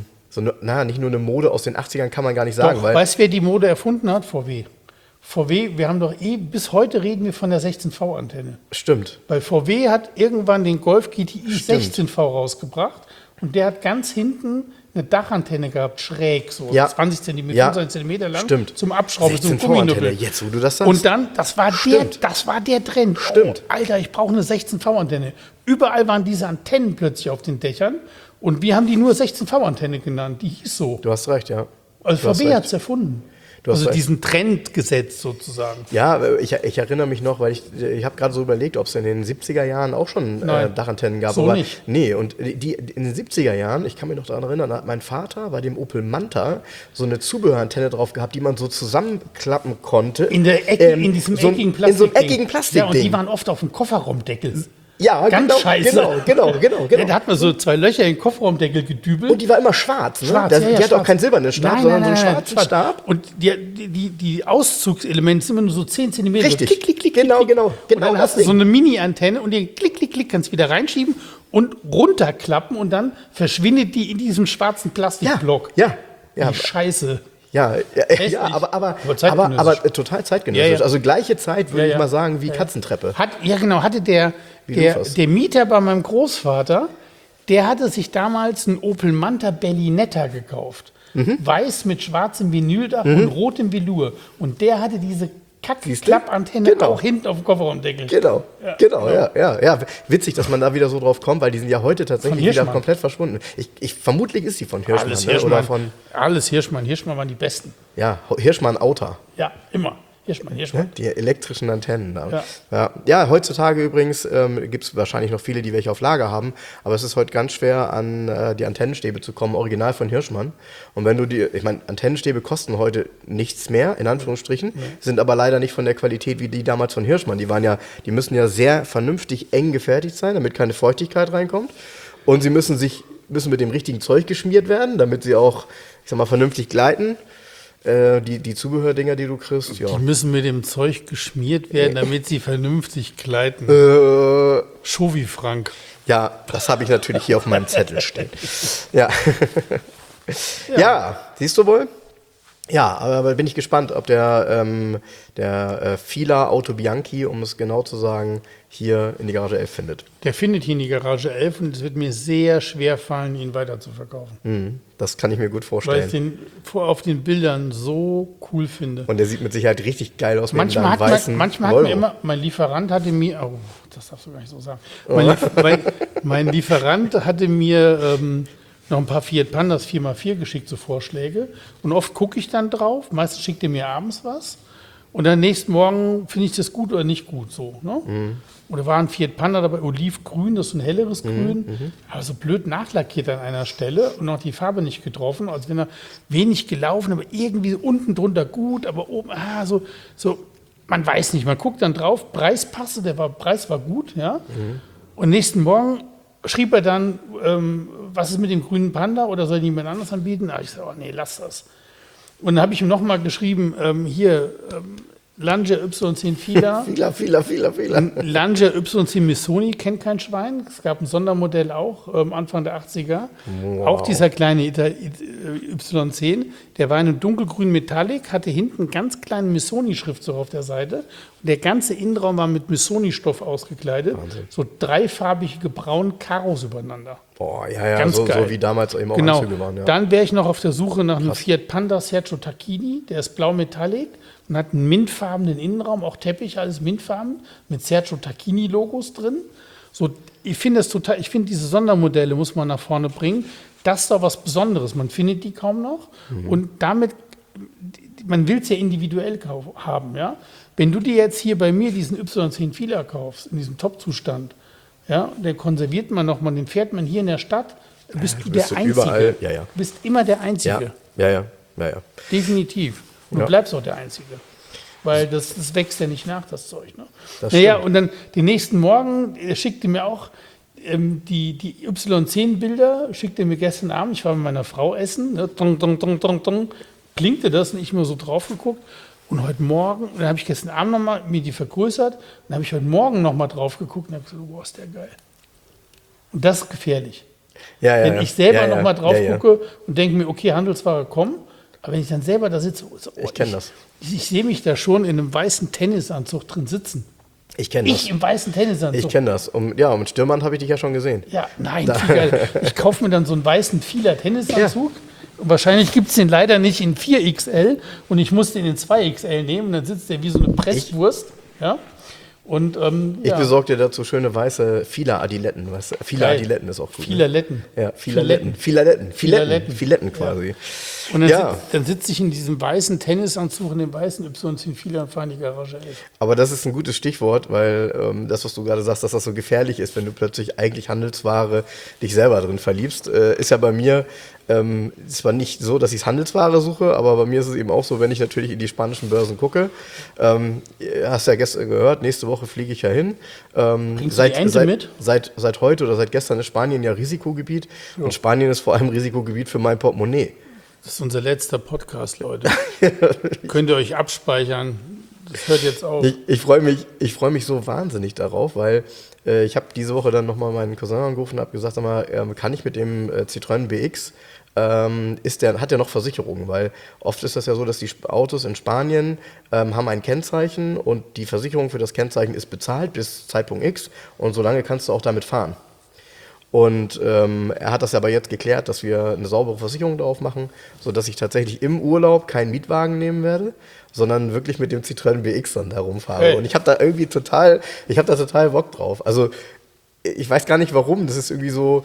nicht nur eine Mode aus den 80ern, kann man gar nicht sagen. Doch, weißt du, wer die Mode erfunden hat? VW. VW, wir haben doch bis heute reden wir von der 16V-Antenne. Stimmt. Weil VW hat irgendwann den Golf GTI 16V rausgebracht und der hat ganz hinten eine Dachantenne gehabt, schräg, so 20 cm, 25 cm lang. Stimmt. Zum Abschrauben, so ein 16V-Antenne, Gumminubbel. jetzt wo du das sagst. Und dann, das war der Trend. Stimmt. Oh, Alter, ich brauche eine 16V-Antenne. Überall waren diese Antennen plötzlich auf den Dächern und wir haben die nur 16V-Antenne genannt. Die hieß so. Du hast recht, ja. Also VW hat es erfunden. Also recht. diesen Trend gesetzt sozusagen. Ja, ich erinnere mich noch, weil ich habe gerade so überlegt, ob es in den 70er Jahren auch schon Dachantennen gab. So aber nicht. Nee, und in den 70er Jahren, ich kann mich noch daran erinnern, hat mein Vater bei dem Opel Manta so eine Zubehörantenne drauf gehabt, die man so zusammenklappen konnte. In diesem eckigen Plastik. In so einem eckigen Plastikding. Ja, und die waren oft auf dem Kofferraumdeckel. Ja, ganz scheiße. Genau. Ja, da hat man so 2 Löcher in den Kofferraumdeckel gedübelt. Und die war immer schwarz, ne? Schwarz, die hat auch keinen silbernen Stab, sondern so einen schwarzen Stab. Und die Auszugselemente sind immer nur so 10 cm. Richtig. Klick, klick, klick, Genau. Und dann hast du so eine Mini-Antenne und den klick, klick, klick kannst du wieder reinschieben und runterklappen und dann verschwindet die in diesem schwarzen Plastikblock. Ja. Die Scheiße. Ja, aber total zeitgenössisch. Ja. Also gleiche Zeit, würde ich mal sagen, wie Katzentreppe. Hatte der Mieter bei meinem Großvater, der hatte sich damals einen Opel Manta Berlinetta gekauft. Weiß mit schwarzem Vinyldach und rotem Velour. Und der hatte diese Klappantenne auch hinten auf dem Kofferraumdeckel. Genau. Witzig, dass man da wieder so drauf kommt, weil die sind ja heute tatsächlich wieder komplett verschwunden. Vermutlich ist die von Hirschmann. Alles Hirschmann. Hirschmann waren die Besten. Ja, Hirschmann Auta. Ja, immer. Hirschmann. Die elektrischen Antennen. Ja, heutzutage übrigens gibt es wahrscheinlich noch viele, die welche auf Lager haben, aber es ist heute ganz schwer, an die Antennenstäbe zu kommen, original von Hirschmann. Und wenn du Antennenstäbe kosten heute nichts mehr, in Anführungsstrichen, sind aber leider nicht von der Qualität wie die damals von Hirschmann. Die müssen ja sehr vernünftig eng gefertigt sein, damit keine Feuchtigkeit reinkommt. Und sie müssen mit dem richtigen Zeug geschmiert werden, damit sie auch, vernünftig gleiten. Die Zubehördinger, die du kriegst, ja. Die müssen mit dem Zeug geschmiert werden, damit sie vernünftig gleiten. Schovi Frank. Ja, das habe ich natürlich hier auf meinem Zettel stehen. Ja, siehst du wohl? Ja, aber bin ich gespannt, ob der Fila Auto Bianchi, um es genau zu sagen, hier in die Garage 11 findet. Der findet hier in die Garage 11 und es wird mir sehr schwer fallen, ihn weiter zu verkaufen. Das kann ich mir gut vorstellen. Weil ich den auf den Bildern so cool finde. Und der sieht mit Sicherheit richtig geil aus. Manchmal hat mir immer, mein Lieferant hatte mir, das darfst du gar nicht so sagen. Mein Lieferant hatte mir noch ein paar Fiat Pandas 4x4 geschickt, so Vorschläge. Und oft gucke ich dann drauf. Meistens schickt er mir abends was. Und dann nächsten Morgen finde ich das gut oder nicht gut so. Ne? Oder war ein Fiat Panda dabei, olivgrün, das ist ein helleres Grün, aber so blöd nachlackiert an einer Stelle und auch die Farbe nicht getroffen, als wenn er wenig gelaufen, aber irgendwie unten drunter gut, aber oben, so, man weiß nicht, man guckt dann drauf, Preis passte, Preis war gut, ja. Und nächsten Morgen schrieb er dann, was ist mit dem grünen Panda oder soll ich jemand anderes anbieten? Ich sage, nee, lass das. Und dann habe ich ihm nochmal geschrieben, Lancia Y10 Fila. Fila. Lancia Y10 Missoni kennt kein Schwein. Es gab ein Sondermodell auch, Anfang der 80er. Wow. Auch dieser kleine Y10. Der war in einem dunkelgrünen Metallic, hatte hinten einen ganz kleinen Missoni-Schriftzug auf der Seite. Und der ganze Innenraum war mit Missoni-Stoff ausgekleidet. Wahnsinn. So dreifarbige braun Karos übereinander. Boah, ja, ganz so geil. So wie damals eben auch genau. Anzüge waren. Ja. Dann wäre ich noch auf der Suche nach einem Fiat Panda Sergio Tacchini. Der ist blau Metallic und hat einen mintfarbenen Innenraum, auch Teppich, alles mintfarben, mit Sergio Tacchini-Logos drin. So, ich finde diese Sondermodelle muss man nach vorne bringen. Das ist doch was Besonderes. Man findet die kaum noch. Und damit, man will es ja individuell haben. Ja? Wenn du dir jetzt hier bei mir diesen Y10 Fila kaufst, in diesem Top-Zustand, ja, der konserviert man nochmal, den fährt man hier in der Stadt, bist du der Einzige. Überall. Ja. Du bist immer der Einzige. Ja. Definitiv. Und du bleibst auch der Einzige. Weil das wächst ja nicht nach, das Zeug. Ne? Und dann den nächsten Morgen schickte mir auch die Y10-Bilder, schickte mir gestern Abend, ich war mit meiner Frau essen, ne? Klingte das und ich mir so drauf geguckt. Und heute Morgen, dann habe ich gestern Abend nochmal mir die vergrößert, dann habe ich heute Morgen nochmal drauf geguckt und habe gesagt, boah, ist der geil. Und das ist gefährlich. Wenn ich selber nochmal drauf gucke und denke mir, okay, Handelsware, komm, aber wenn ich dann selber da sitze, ich kenne das. Ich sehe mich da schon in einem weißen Tennisanzug drin sitzen. Ich kenne das. Ich im weißen Tennisanzug. Ich kenne das. Mit Stürmern habe ich dich ja schon gesehen. Ja, nein, ich kaufe mir dann so einen weißen Fila Tennisanzug. Ja. Und wahrscheinlich gibt es den leider nicht in 4XL und ich muss den in 2XL nehmen. Und dann sitzt der wie so eine Presswurst. Ja. Und, ich besorge dir dazu schöne weiße Fila-Adiletten. Fila-Adiletten ist auch gut. Filaletten. Ja, Filetten quasi. Ja. Und dann sitze ich in diesem weißen Tennisanzug, in dem weißen Y10 Fila und fahre in die Garage 11. Aber das ist ein gutes Stichwort, weil das, was du gerade sagst, dass das so gefährlich ist, wenn du plötzlich eigentlich Handelsware dich selber drin verliebst, ist ja bei mir zwar nicht so, dass ich Handelsware suche, aber bei mir ist es eben auch so, wenn ich natürlich in die spanischen Börsen gucke. Hast ja gestern gehört, nächste Woche fliege ich ja hin. Bringst du die Ente mit? Seit heute oder seit gestern ist Spanien ja Risikogebiet. Ja. Und Spanien ist vor allem Risikogebiet für mein Portemonnaie. Das ist unser letzter Podcast, Leute. Könnt ihr euch abspeichern. Das hört jetzt auf. Ich freu mich so wahnsinnig darauf, weil ich habe diese Woche dann nochmal meinen Cousin angerufen und habe gesagt, kann ich mit dem Citroën BX, hat der noch Versicherungen? Weil oft ist das ja so, dass die Autos in Spanien haben ein Kennzeichen und die Versicherung für das Kennzeichen ist bezahlt bis Zeitpunkt X und solange kannst du auch damit fahren. Und er hat das aber jetzt geklärt, dass wir eine saubere Versicherung drauf machen, sodass ich tatsächlich im Urlaub keinen Mietwagen nehmen werde, sondern wirklich mit dem Citroën BX dann da rumfahre. Hey. Und ich habe da irgendwie total Bock drauf. Also ich weiß gar nicht warum, das ist irgendwie so,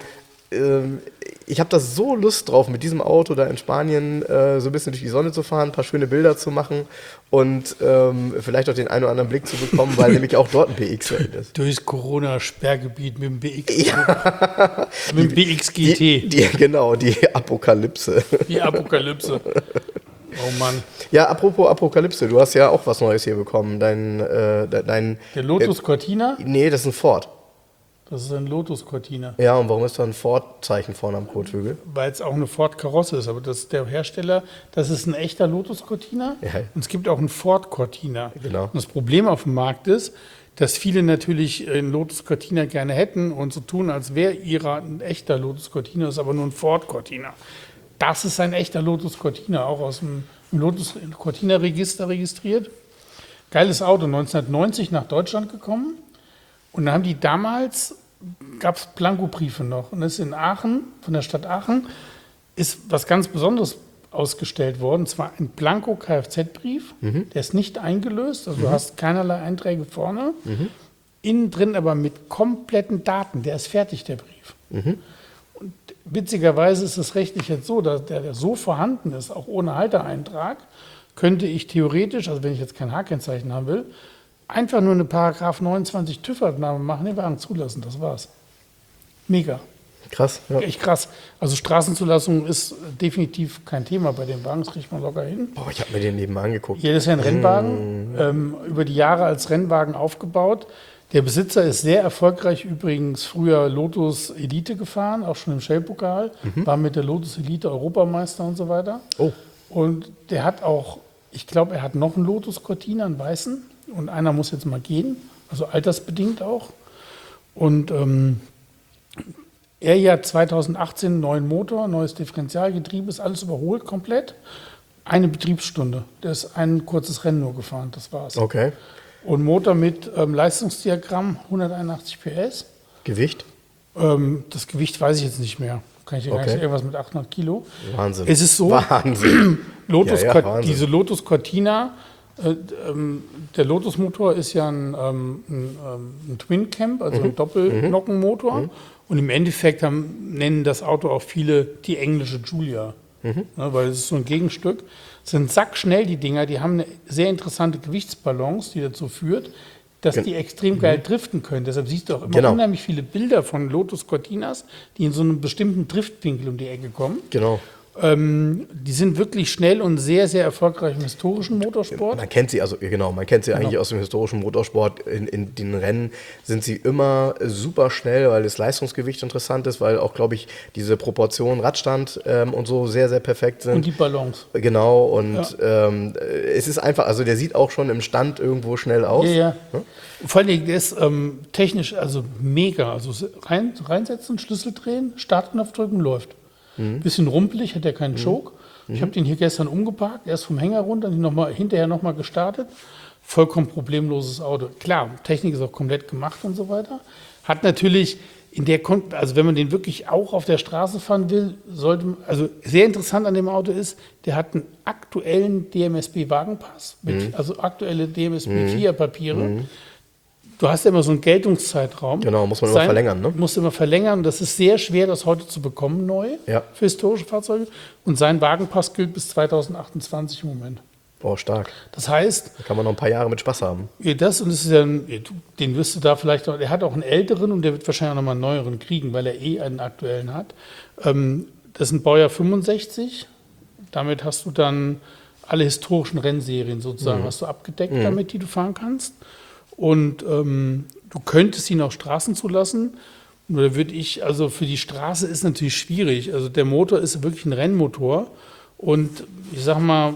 ich habe da so Lust drauf, mit diesem Auto da in Spanien so ein bisschen durch die Sonne zu fahren, ein paar schöne Bilder zu machen und vielleicht auch den einen oder anderen Blick zu bekommen, weil nämlich auch dort ein BX ist. Durchs Corona-Sperrgebiet mit dem BX. Ja. Mit dem BX GT. Die Apokalypse. Die Apokalypse. Oh Mann. Ja, apropos Apokalypse, du hast ja auch was Neues hier bekommen. Der Lotus Cortina? Nee, das ist ein Ford. Das ist ein Lotus Cortina. Ja, und warum ist da ein Ford-Zeichen vorne am Kotflügel? Weil es auch eine Ford-Karosse ist, aber das ist der Hersteller, das ist ein echter Lotus Cortina. Ja. Und es gibt auch einen Ford Cortina. Genau. Und das Problem auf dem Markt ist, dass viele natürlich einen Lotus Cortina gerne hätten und so tun, als wäre ihrer ein echter Lotus Cortina, ist aber nur ein Ford Cortina. Das ist ein echter Lotus Cortina, auch aus dem Lotus Cortina Register registriert. Geiles Auto, 1990 nach Deutschland gekommen. Und dann haben die damals, gab es Blankobriefe noch. Und das ist in Aachen, von der Stadt Aachen, ist was ganz Besonderes ausgestellt worden. Und zwar ein Blanko-Kfz-Brief. Der ist nicht eingelöst, also du hast keinerlei Einträge vorne. Innen drin aber mit kompletten Daten. Der ist fertig, der Brief. Und witzigerweise ist es rechtlich jetzt so, dass der so vorhanden ist, auch ohne Haltereintrag, könnte ich theoretisch, also wenn ich jetzt kein H-Kennzeichen haben will, einfach nur eine Paragraph 29 TÜV-Abnahme machen, den Wagen zulassen. Das war's. Mega. Krass. Ja. Echt krass. Also Straßenzulassung ist definitiv kein Thema bei den Wagen, das kriegt man locker hin. Boah, ich habe mir den nebenbei angeguckt. Hier ist ja ein Rennwagen, über die Jahre als Rennwagen aufgebaut. Der Besitzer ist sehr erfolgreich, übrigens früher Lotus Elite gefahren, auch schon im Shell-Pokal, war mit der Lotus Elite Europameister und so weiter. Oh. Und der hat auch, ich glaube, er hat noch einen Lotus Cortina, einen weißen, und einer muss jetzt mal gehen, also altersbedingt auch. Und er hat 2018 einen neuen Motor, neues Differentialgetriebe, ist alles überholt komplett. Eine Betriebsstunde. Der ist ein kurzes Rennen nur gefahren, das war's. Okay. Und Motor mit Leistungsdiagramm 181 PS. Gewicht? Das Gewicht weiß ich jetzt nicht mehr. Kann ich dir gar nicht sagen, irgendwas mit 800 Kilo. Wahnsinn. Es ist so, Wahnsinn. Lotus, Ja, Wahnsinn. diese Lotus Cortina, der Lotus-Motor ist ja ein Twin Camp, also ein Doppelnockenmotor. Und im Endeffekt nennen das Auto auch viele die englische Giulia. Weil es ist so ein Gegenstück. Es sind sackschnell, die Dinger. Die haben eine sehr interessante Gewichtsbalance, die dazu führt, dass die extrem geil driften können. Deshalb siehst du auch immer unheimlich viele Bilder von Lotus Cortinas, die in so einem bestimmten Driftwinkel um die Ecke kommen. Genau. Die sind wirklich schnell und sehr, sehr erfolgreich im historischen Motorsport. Man kennt sie, eigentlich aus dem historischen Motorsport. In den Rennen sind sie immer super schnell, weil das Leistungsgewicht interessant ist, weil auch, glaube ich, diese Proportionen Radstand und so sehr, sehr perfekt sind. Und die Balance. Genau, und es ist einfach, also der sieht auch schon im Stand irgendwo schnell aus. Ja. Vor allem, der ist technisch also mega. Also reinsetzen, Schlüssel drehen, Startknopf drücken, läuft. Bisschen rumpelig, hat er keinen Choke. Ich habe den hier gestern umgeparkt, erst vom Hänger runter, hinterher nochmal gestartet. Vollkommen problemloses Auto. Klar, Technik ist auch komplett gemacht und so weiter. Hat natürlich also wenn man den wirklich auch auf der Straße fahren will, also sehr interessant an dem Auto ist, der hat einen aktuellen DMSB-Wagenpass, also aktuelle DMSB-4-Papiere. Du hast ja immer so einen Geltungszeitraum. Genau, muss man immer verlängern, ne? Musst immer verlängern. Das ist sehr schwer, das heute zu bekommen, neu, für historische Fahrzeuge. Und sein Wagenpass gilt bis 2028 im Moment. Boah, stark. Das heißt, Da kann man noch ein paar Jahre mit Spaß haben. das ist ja, den wirst du da vielleicht noch, der hat auch einen älteren und der wird wahrscheinlich auch noch mal einen neueren kriegen, weil er einen aktuellen hat. Das ist ein Baujahr 65. Damit hast du dann alle historischen Rennserien sozusagen hast du abgedeckt damit, die du fahren kannst. Und du könntest ihn auch Straßen zulassen. Oder also für die Straße ist natürlich schwierig. Also der Motor ist wirklich ein Rennmotor. Und ich sag mal,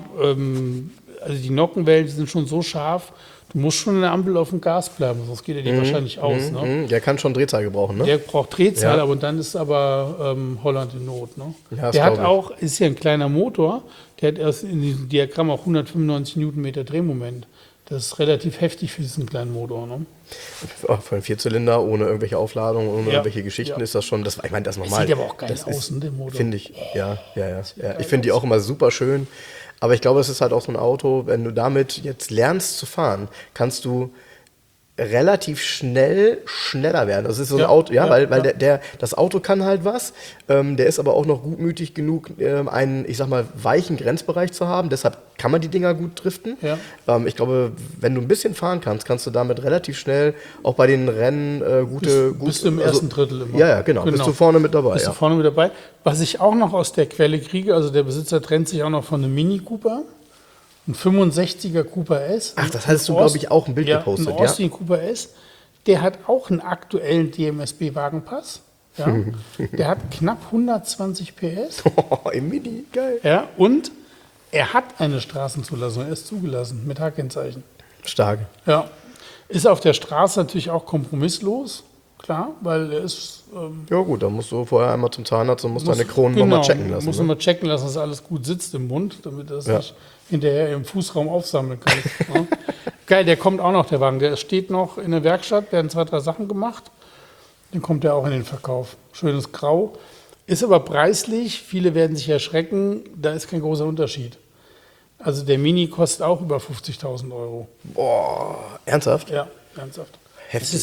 also die Nockenwellen, die sind schon so scharf, du musst schon in der Ampel auf dem Gas bleiben, sonst geht er dir wahrscheinlich aus. Ne? Der kann schon Drehzahl gebrauchen, ne? Der braucht Drehzahl, aber dann ist aber Holland in Not. Ne? Ja, der hat auch, ist ja ein kleiner Motor, der hat erst in diesem Diagramm auch 195 Newtonmeter Drehmoment. Das ist relativ heftig für diesen kleinen Motor. Ne? Für einen Vierzylinder, ohne irgendwelche Aufladungen, ohne irgendwelche Geschichten ist das schon, ich meine, das ist normal. Sieht aber auch geil aus, ne, der Motor. Finde ich, ja. Ich finde die auch immer super schön. Aber ich glaube, es ist halt auch so ein Auto, wenn du damit jetzt lernst zu fahren, kannst du relativ schneller werden. Das ist so ein Auto, weil das Auto kann halt was. Der ist aber auch noch gutmütig genug, einen, ich sag mal, weichen Grenzbereich zu haben. Deshalb kann man die Dinger gut driften. Ja. Ich glaube, wenn du ein bisschen fahren kannst, kannst du damit relativ schnell auch bei den Rennen bist du im ersten Drittel immer. Ja, genau. Bist du vorne mit dabei. Bist du vorne mit dabei. Was ich auch noch aus der Quelle kriege, also der Besitzer trennt sich auch noch von einem Mini Cooper. Ein 65er Cooper S. Ach, das hast du, glaube ich, auch ein Bild gepostet. Ein Austin Cooper S. Der hat auch einen aktuellen DMSB-Wagenpass. Ja. Der hat knapp 120 PS. Im Mini, geil. Ja, und er hat eine Straßenzulassung. Er ist zugelassen mit H-Kennzeichen. Stark. Ja. Ist auf der Straße natürlich auch kompromisslos. Klar, weil er ist... ja gut, dann musst du vorher einmal zum Zahnarzt und musst deine Kronen nochmal checken lassen. Musst du mal checken lassen, dass alles gut sitzt im Mund, damit er es nicht hinterher im Fußraum aufsammeln kann. Ja. Geil, der kommt auch noch, der Wagen. Der steht noch in der Werkstatt, werden 2, 3 Sachen gemacht. Dann kommt der auch in den Verkauf. Schönes Grau. Ist aber preislich, viele werden sich erschrecken, da ist kein großer Unterschied. Also der Mini kostet auch über 50.000 €. Boah, ernsthaft? Ja, ernsthaft. Heftig.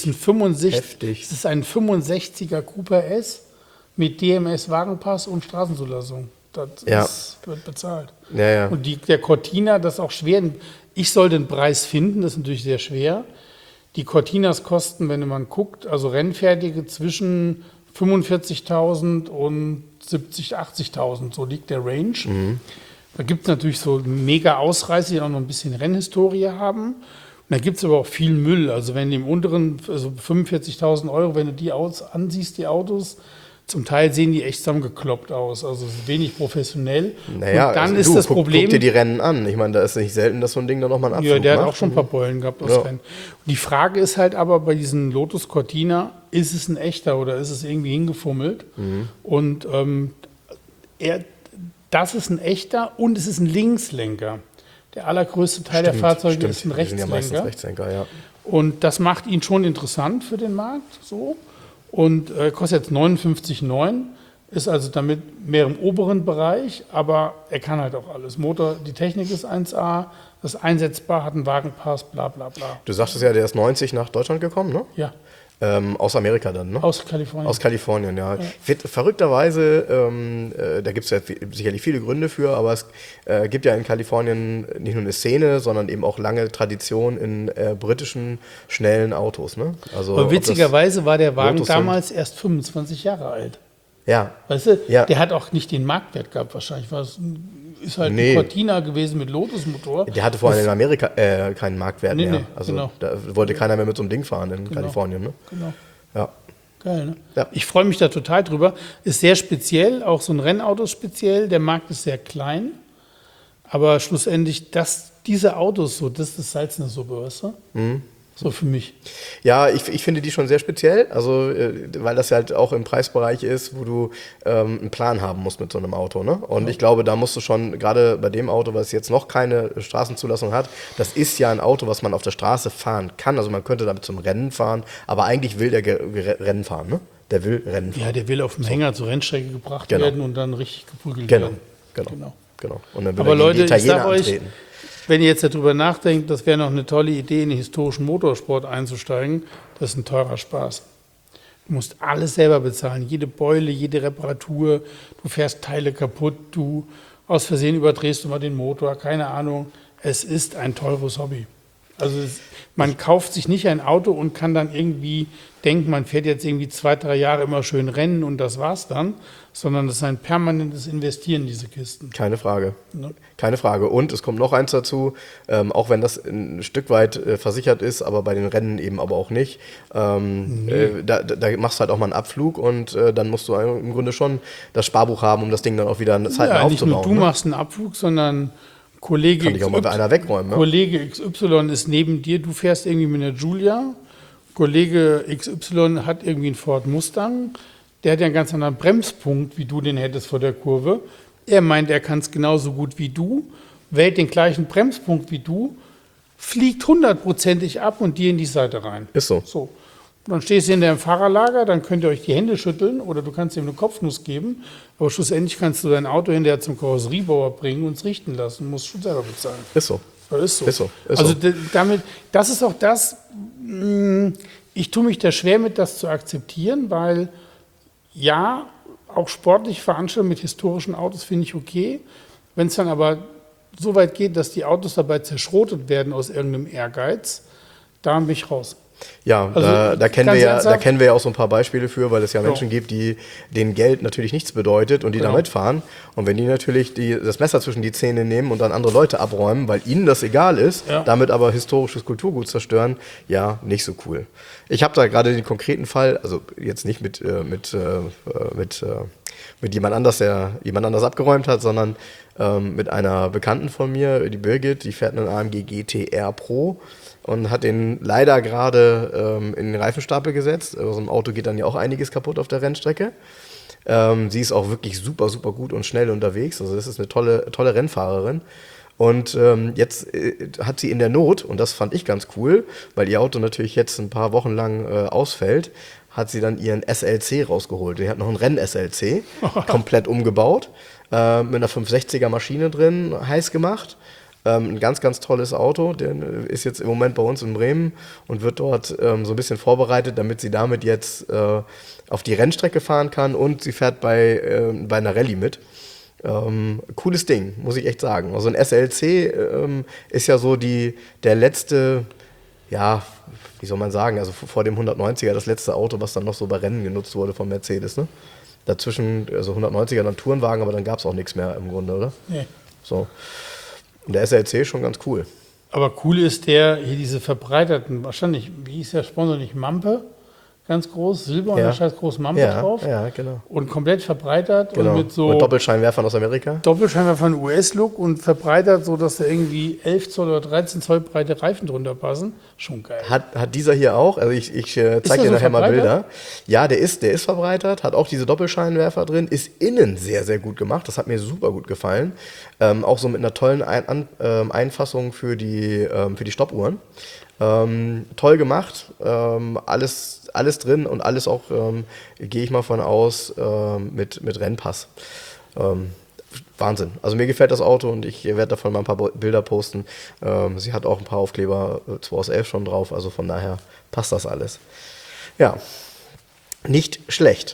Es ist ein 65er Cooper S mit DMS Wagenpass und Straßenzulassung. wird bezahlt. Ja, ja. Und der Cortina, das ist auch schwer. Ich soll den Preis finden, das ist natürlich sehr schwer. Die Cortinas kosten, wenn man guckt, also rennfertige zwischen 45.000 und 70.000, 80.000, so liegt der Range. Da gibt es natürlich so mega Ausreißer, die auch noch ein bisschen Rennhistorie haben. Und da gibt es aber auch viel Müll. Also wenn im unteren, also 45.000 €, wenn du die ansiehst, die Autos, zum Teil sehen die echt zusammengekloppt aus, also wenig professionell. Naja, und dann also ist das Problem. Guck dir die Rennen an. Ich meine, da ist nicht selten, dass so ein Ding dann nochmal einen Abflug Ja, der macht. hat auch schon ein paar Beulen gehabt aus Rennen. Und die Frage ist halt aber bei diesem Lotus Cortina, ist es ein echter oder ist es irgendwie hingefummelt? Und das ist ein echter und es ist ein Linkslenker. Der allergrößte Teil der Fahrzeuge ist ein Die sind ja meistens Rechtslenker. Rechtslenker, ja. Und das macht ihn schon interessant für den Markt. So. Und kostet jetzt 59,9, ist also damit mehr im oberen Bereich, aber er kann halt auch alles. Motor, die Technik ist 1A, das ist einsetzbar, hat einen Wagenpass, bla bla bla. Du sagtest ja, der ist 90 nach Deutschland gekommen, ne? Ja, Aus Amerika dann, ne? aus Kalifornien. Aus Kalifornien, ja. Verrückterweise, da gibt es ja sicherlich viele Gründe für, aber es gibt ja in Kalifornien nicht nur eine Szene, sondern eben auch lange Tradition in britischen schnellen Autos, ne? Also, Aber witzigerweise war der Wagen Lotus damals erst 25 Jahre alt. ja, Weißt du, Ja. der hat auch nicht den Marktwert gehabt wahrscheinlich. Ist halt Nee. ein Cortina gewesen mit Lotus-Motor. der hatte vor allem in Amerika keinen Marktwert Nee, mehr. nee, Also genau. da wollte keiner mehr mit so einem Ding fahren in Kalifornien, ne? Genau. Ja. Geil, ne? Ja. Ich freue mich da total drüber. Ist sehr speziell, auch so ein Rennauto ist speziell. Der Markt ist sehr klein. Aber schlussendlich, diese Autos so, das ist das Salz in der Suppe, weißt du? So für mich. Ja, ich finde die schon sehr speziell, also weil das halt auch im Preisbereich ist, wo du einen Plan haben musst mit so einem Auto. Ne? Und ich glaube, da musst du schon, gerade bei dem Auto, was jetzt noch keine Straßenzulassung hat, das ist ja ein Auto, was man auf der Straße fahren kann. Also man könnte damit zum Rennen fahren, aber eigentlich will der Rennen fahren. Ne? Der will Rennen fahren. Ja, der will auf dem Hänger zur Rennstrecke gebracht Genau. werden und dann richtig geprügelt Genau, werden. genau. Und dann will Aber er gegen Leute, die ich Italiener sag euch, antreten. wenn ihr jetzt darüber nachdenkt, das wäre noch eine tolle Idee, in den historischen Motorsport einzusteigen, das ist ein teurer Spaß. Du musst alles selber bezahlen, jede Beule, jede Reparatur, du fährst Teile kaputt, du aus Versehen überdrehst du mal den Motor, keine Ahnung. Es ist ein teures Hobby. Also man kauft sich nicht ein Auto und kann dann irgendwie denken, man fährt jetzt irgendwie 2, 3 Jahre immer schön Rennen und das war's dann, sondern das ist ein permanentes Investieren in diese Kisten. Keine Frage. Ne? Keine Frage. Und es kommt noch eins dazu, auch wenn das ein Stück weit versichert ist, aber bei den Rennen eben aber auch nicht. Da machst du halt auch mal einen Abflug und dann musst du im Grunde schon das Sparbuch haben, um das Ding dann auch wieder eine Zeit Ja, nicht aufzubauen. nur du machst einen Abflug, sondern Kollege Kann dich auch mal bei einer wegräumen. Ne? Kollege XY ist neben dir, du fährst irgendwie mit einer Giulia, Kollege XY hat irgendwie einen Ford Mustang, der hat ja einen ganz anderen Bremspunkt, wie du den hättest vor der Kurve. Er meint, er kann es genauso gut wie du, wählt den gleichen Bremspunkt wie du, fliegt 100%ig ab und dir in die Seite rein. Ist so. So. Und dann stehst du hinter dem Fahrerlager, dann könnt ihr euch die Hände schütteln oder du kannst ihm eine Kopfnuss geben, aber schlussendlich kannst du dein Auto hinterher zum Karosseriebauer bringen und es richten lassen. Du musst schon selber bezahlen. Ist so. Das ist so. Ist so. Ist also so. damit, das ist auch das, ich tue mich da schwer mit, das zu akzeptieren, weil ja, auch sportliche Veranstaltungen mit historischen Autos finde ich okay. Wenn es dann aber so weit geht, dass die Autos dabei zerschrotet werden aus irgendeinem Ehrgeiz, da bin ich raus. Ja, Also, da kennen ganz ernsthaft? wir ja auch so ein paar Beispiele für, weil es ja Menschen gibt, denen Geld natürlich nichts bedeutet und die Genau. da mitfahren. Und wenn die natürlich das Messer zwischen die Zähne nehmen und dann andere Leute abräumen, weil ihnen das egal ist, Ja. damit aber historisches Kulturgut zerstören, ja, nicht so cool. Ich habe da gerade den konkreten Fall, also jetzt nicht mit jemand anders, der jemand anders abgeräumt hat, sondern mit einer Bekannten von mir, die Birgit, die fährt einen AMG GT-R Pro und hat den leider gerade in den Reifenstapel gesetzt. Also im Auto geht dann ja auch einiges kaputt auf der Rennstrecke. Sie ist auch wirklich super, super gut und schnell unterwegs. Also das ist eine tolle Rennfahrerin. Und jetzt hat sie in der Not, und das fand ich ganz cool, weil ihr Auto natürlich jetzt ein paar Wochen lang ausfällt, hat sie dann ihren SLC rausgeholt. Die hat noch einen Renn-SLC, komplett umgebaut, mit einer 560er Maschine drin, heiß gemacht. Ein ganz, ganz tolles Auto, der ist jetzt im Moment bei uns in Bremen und wird dort so ein bisschen vorbereitet, damit sie damit jetzt auf die Rennstrecke fahren kann und sie fährt bei einer Rallye mit. Cooles Ding, muss ich echt sagen. Also ein SLC ist ja so der letzte, ja, wie soll man sagen, also vor dem 190er das letzte Auto, was dann noch so bei Rennen genutzt wurde von Mercedes, ne? Dazwischen, also 190er dann Tourenwagen, aber dann gab es auch nichts mehr im Grunde, oder? Nee. So. Und der SLC ist schon ganz cool. Aber cool ist hier diese verbreiterten, wahrscheinlich, wie hieß der Sponsor nicht, Mampe? Ganz groß, Silber und da scheiß groß Mampe drauf. Ja, genau. Und komplett verbreitert Genau. und mit so und Doppelscheinwerfern aus Amerika. Doppelscheinwerfer von US-Look und verbreitert, so dass da irgendwie 11 Zoll oder 13 Zoll breite Reifen drunter passen. Schon geil. Hat dieser hier auch, also ich zeige dir so nachher mal verbreitert? Bilder. Ja, der ist verbreitert, hat auch diese Doppelscheinwerfer drin, ist innen sehr, sehr gut gemacht. Das hat mir super gut gefallen. Auch so mit einer tollen Einfassung für die Stoppuhren. Toll gemacht, alles drin und alles auch, gehe ich mal von aus, mit Rennpass. Wahnsinn. Also mir gefällt das Auto und ich werde davon mal ein paar Bilder posten. Sie hat auch ein paar Aufkleber 2 aus 11 schon drauf, also von daher passt das alles. Ja, nicht schlecht.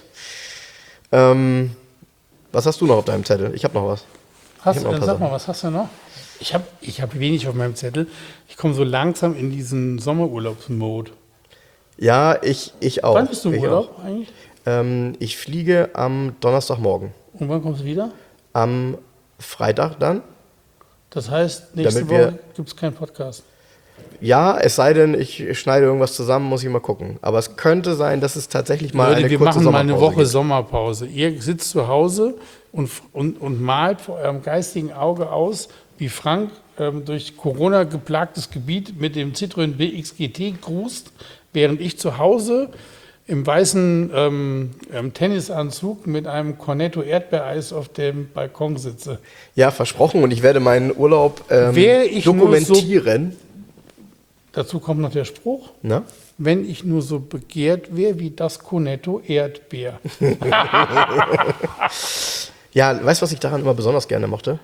Was hast du noch auf deinem Zettel? Ich habe noch was. Sag mal, was hast du noch? Ich hab wenig auf meinem Zettel. Ich komme so langsam in diesen Sommerurlaubsmode. Ja, ich auch. Wann bist du im Ich Urlaub eigentlich? auch. Ich fliege am Donnerstagmorgen. Und wann kommst du wieder? Am Freitag dann. Das heißt, nächste Damit wir- Woche gibt es keinen Podcast. Ja, es sei denn, ich schneide irgendwas zusammen, muss ich mal gucken. Aber es könnte sein, dass es tatsächlich mal Leute, eine wir kurze machen mal eine Sommerpause Woche gibt. Sommerpause. Ihr sitzt zu Hause und malt vor eurem geistigen Auge aus, wie Frank durch Corona geplagtes Gebiet mit dem Citroën BX GT cruist, während ich zu Hause im weißen Tennisanzug mit einem Cornetto Erdbeereis auf dem Balkon sitze. Ja, versprochen. Und ich werde meinen Urlaub Wäre ich dokumentieren. Dazu kommt noch der Spruch, Na? wenn ich nur so begehrt wäre wie das Cornetto Erdbeer. Ja, weißt du, was ich daran immer besonders gerne mochte?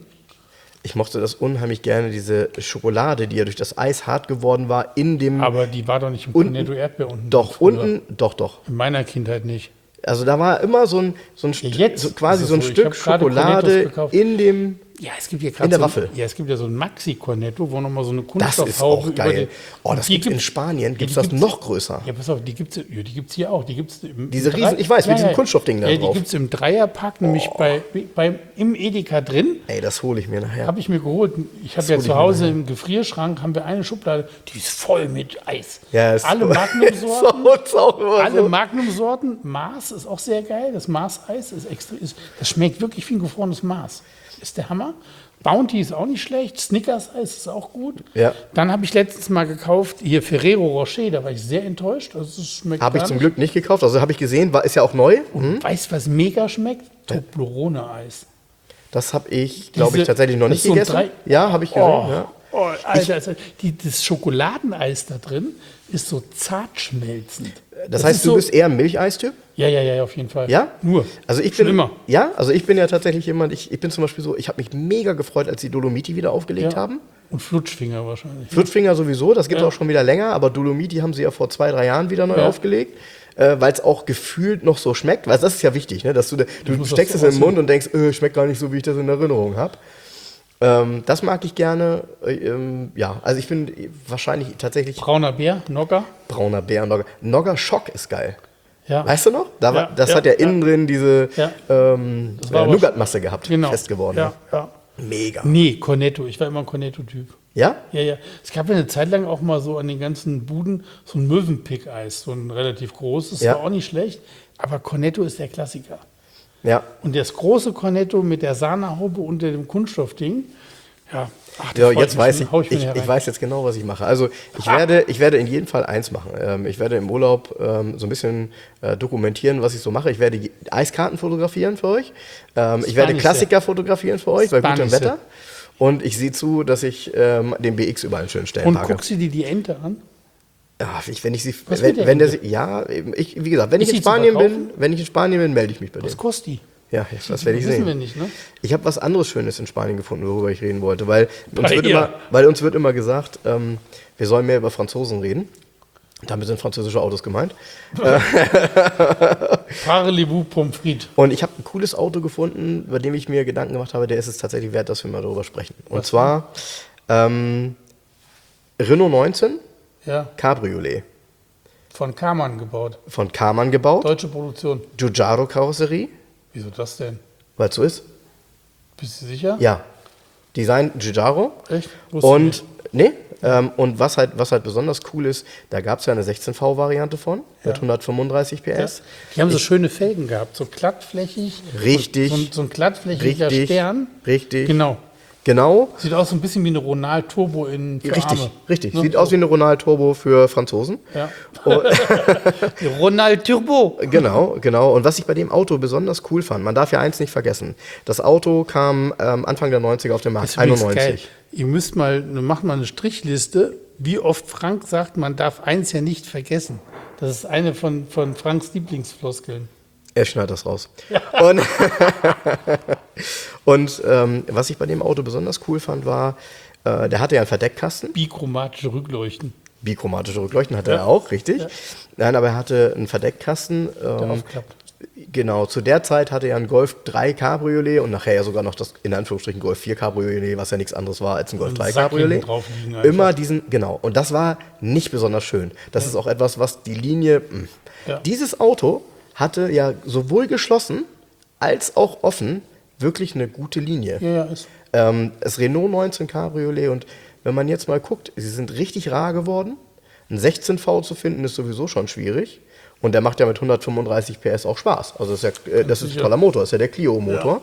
Ich mochte das unheimlich gerne, diese Schokolade, die ja durch das Eis hart geworden war, in dem... Aber die war doch nicht im Unten- Cornetto Erdbeer unten. Doch, früher. unten, doch. In meiner Kindheit nicht. Also da war immer so ein jetzt so quasi ist so ein es so. Ich Stück hab gerade Schokolade Cornettos gekauft. in dem... Ja, es gibt ja gerade In der so, Waffel. Ja, es gibt ja so ein Maxi-Cornetto, wo nochmal so eine Das ist Kunststoffhaube auch geil. den. Oh, das Die gibt's in gibt's- Spanien, ja, gibt's die das gibt's- noch größer. Ja, pass auf, die gibt's hier auch. Die gibt's Diese Riesen, ich weiß, mit diesem Kunststoffding da Ja, drauf. die gibt's im Dreierpack, nämlich im Edeka drin. Ey, das hole ich mir nachher. Habe ich mir geholt. Ich habe Das ja hol ich zu mir Hause nachher. im Gefrierschrank haben wir eine Schublade, die ist voll mit Eis. Ja, ist Alle so- Magnum-Sorten. So, ist auch immer Alle so. Magnum-Sorten. Mars ist auch sehr geil. Das Mars-Eis ist extrem. Das schmeckt wirklich wie ein gefrorenes Mars. Ist der Hammer. Bounty ist auch nicht schlecht. Snickers-Eis ist auch gut. Ja. Dann habe ich letztens mal gekauft, hier Ferrero Rocher, da war ich sehr enttäuscht. Also es schmeckt Habe ich gar zum nicht. Glück nicht gekauft, also habe ich gesehen, ist ja auch neu. Weißt du, was mega schmeckt? Toblerone-Eis. Das habe ich, glaube ich, Diese- tatsächlich noch das nicht ist so ein gegessen. Ja, habe ich gesehen. Oh, Ja. oh, Alter, das Schokoladeneis da drin ist so zart schmelzend. Das heißt, ist du so, bist eher ein Milcheistyp? Ja, auf jeden Fall. Ja? Nur. Also ich Schon bin immer. Ja, also ich bin ja tatsächlich jemand, ich bin zum Beispiel so, ich habe mich mega gefreut, als die Dolomiti wieder aufgelegt haben. Und Flutschfinger wahrscheinlich. Flutschfinger sowieso, das gibt es Ja. auch schon wieder länger, aber Dolomiti haben sie ja vor 2-3 Jahren wieder neu Ja. aufgelegt, weil es auch gefühlt noch so schmeckt, weil das ist ja wichtig, ne? Dass du muss steckst das es so in den Mund und denkst, schmeckt gar nicht so, wie ich das in Erinnerung habe. Das mag ich gerne. Ja, also ich finde wahrscheinlich tatsächlich Brauner Bär, Nogger. brauner Bär. Nogger Schock ist geil. Ja. Weißt du noch? Ja, Das ja, hat ja ja. innen drin diese Ja. Das war aber- Nougatmasse gehabt, Genau. fest geworden. Ja. Mega. Nee, Cornetto. Ich war immer ein Cornetto-Typ. Ja? Ja. Es gab ja eine Zeit lang auch mal so an den ganzen Buden so ein Möwenpick-Eis, so ein relativ großes. Ja. War auch nicht schlecht. Aber Cornetto ist der Klassiker. Ja. Und das große Cornetto mit der Sahnehaube unter dem Kunststoffding, ja. Ach, da Ja, freu jetzt mich weiß schon. ich, Hau mir ich herein. weiß jetzt genau, was ich mache. Also ich werde in jedem Fall eins machen. Ich werde im Urlaub so ein bisschen dokumentieren, was ich so mache. Ich werde die Eiskarten fotografieren für euch. Ich werde Spanise. Klassiker fotografieren für euch bei gutem Spanise. Wetter. Und ich sehe zu, dass ich den BX überall schön stellen Und packe. guckst du dir die Ente an? Ja, wenn ich sie, Was mit der wenn der, Ente? ja, wie gesagt, wenn Ist ich in sie zu Spanien verkaufen? bin, melde ich mich bei Was denen. kostet die? Ja, das werde ich Wissen sehen. wir nicht, ne? Ich habe was anderes Schönes in Spanien gefunden, worüber ich reden wollte, weil uns, Bei wird ihr. immer, weil uns wird immer gesagt, wir sollen mehr über Franzosen reden. Damit sind französische Autos gemeint. Parlez-vous Pommes frites. Und ich habe ein cooles Auto gefunden, bei dem ich mir Gedanken gemacht habe, der ist es tatsächlich wert, dass wir mal darüber sprechen. Und zwar Renault 19 Ja, Cabriolet. von Karmann gebaut. Von Karmann gebaut. Deutsche Produktion. Giugiaro-Karosserie, Wieso das denn? weil es so ist. Bist du sicher? Ja. Design Giugiaro. Echt? Wusste ich Und, und was halt besonders cool ist, da gab es ja eine 16V-Variante von, mit 135 PS. Das, die haben so schöne Felgen gehabt, so glattflächig. Richtig. So ein glattflächiger Richtig. Stern. Richtig. Genau. Genau. Sieht aus so ein bisschen wie eine Ronald Turbo für Richtig, Arme. richtig. Ne? Sieht aus wie eine Ronald Turbo für Franzosen. Ja. Und, Ronald Turbo. genau. Und was ich bei dem Auto besonders cool fand, man darf ja eins nicht vergessen. Das Auto kam Anfang der 90er auf den Markt, Das ist übrigens 91. geil. Ihr müsst macht mal eine Strichliste, wie oft Frank sagt, man darf eins ja nicht vergessen. Das ist eine von Franks Lieblingsfloskeln. Er schneidet das raus. Und was ich bei dem Auto besonders cool fand, war, der hatte ja einen Verdeckkasten. Bichromatische Rückleuchten. Bichromatische Rückleuchten hatte er auch, richtig. Ja. Nein, aber er hatte einen Verdeckkasten. Der aufklappt. Genau, zu der Zeit hatte er einen Golf 3 Cabriolet und nachher ja sogar noch das, in Anführungsstrichen, Golf 4 Cabriolet, was ja nichts anderes war als ein Golf 3 Sack Cabriolet. hinten drauf liegen einfach. Immer diesen, genau. Und das war nicht besonders schön. Das ist auch etwas, was die Linie. Ja. Dieses Auto hatte ja sowohl geschlossen als auch offen wirklich eine gute Linie. Ja, ist. Das Renault 19 Cabriolet, und wenn man jetzt mal guckt, sie sind richtig rar geworden. Ein 16V zu finden ist sowieso schon schwierig. Und der macht ja mit 135 PS auch Spaß. Also das ist, ja, das ist ein toller Motor, das ist ja der Clio-Motor.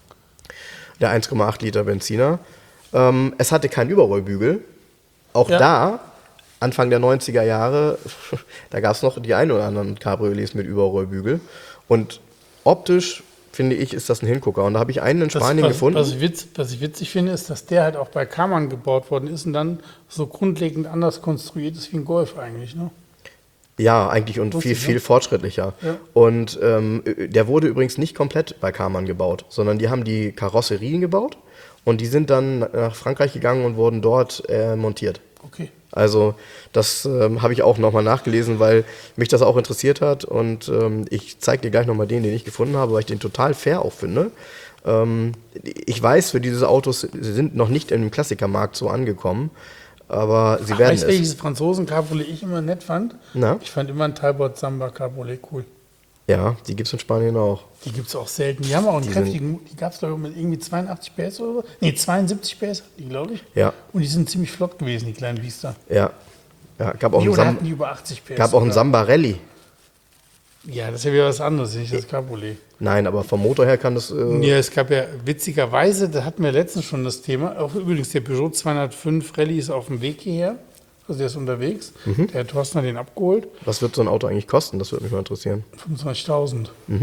Der 1,8 Liter Benziner. Es hatte keinen Überrollbügel. Auch da, Anfang der 90er Jahre, da gab es noch die ein oder anderen Cabriolets mit Überrollbügel. Und optisch, finde ich, ist das ein Hingucker. Und da habe ich einen in Spanien gefunden. Was ich witzig finde, ist, dass der halt auch bei Karmann gebaut worden ist und dann so grundlegend anders konstruiert ist wie ein Golf eigentlich. Ne? Ja, eigentlich und viel fortschrittlicher. Ja. Und der wurde übrigens nicht komplett bei Karmann gebaut, sondern die haben die Karosserien gebaut und die sind dann nach Frankreich gegangen und wurden dort montiert. Okay. Also das habe ich auch nochmal nachgelesen, weil mich das auch interessiert hat, und ich zeige dir gleich nochmal den ich gefunden habe, weil ich den total fair auch finde. Ich weiß, für diese Autos sind noch nicht im Klassikermarkt so angekommen, aber sie werden Weißt du, welches Franzosen-Cabriolet ich immer nett fand? Na? Ich fand immer ein Talbot Samba Cabriolet cool. Ja, die gibt es in Spanien auch. Die gibt es auch selten. Die haben auch einen kräftigen, die gab es doch mit irgendwie 82 PS oder so. Nee, 72 PS hatten die, glaube ich. Ja. Und die sind ziemlich flott gewesen, die kleinen Biester. Ja, gab auch Die einen, oder hatten die über 80 PS? gab auch einen oder? Sambarelli. Ja, das ist ja wieder was anderes, nicht das Cabriolet. Nein, aber vom Motor her kann das. Ja, es gab ja witzigerweise, da hatten wir letztens schon das Thema, auch übrigens der Peugeot 205 Rallye ist auf dem Weg hierher, also der ist unterwegs, der Herr Thorsten hat den abgeholt, Was wird so ein Auto eigentlich kosten? Das würde mich mal interessieren. 25.000.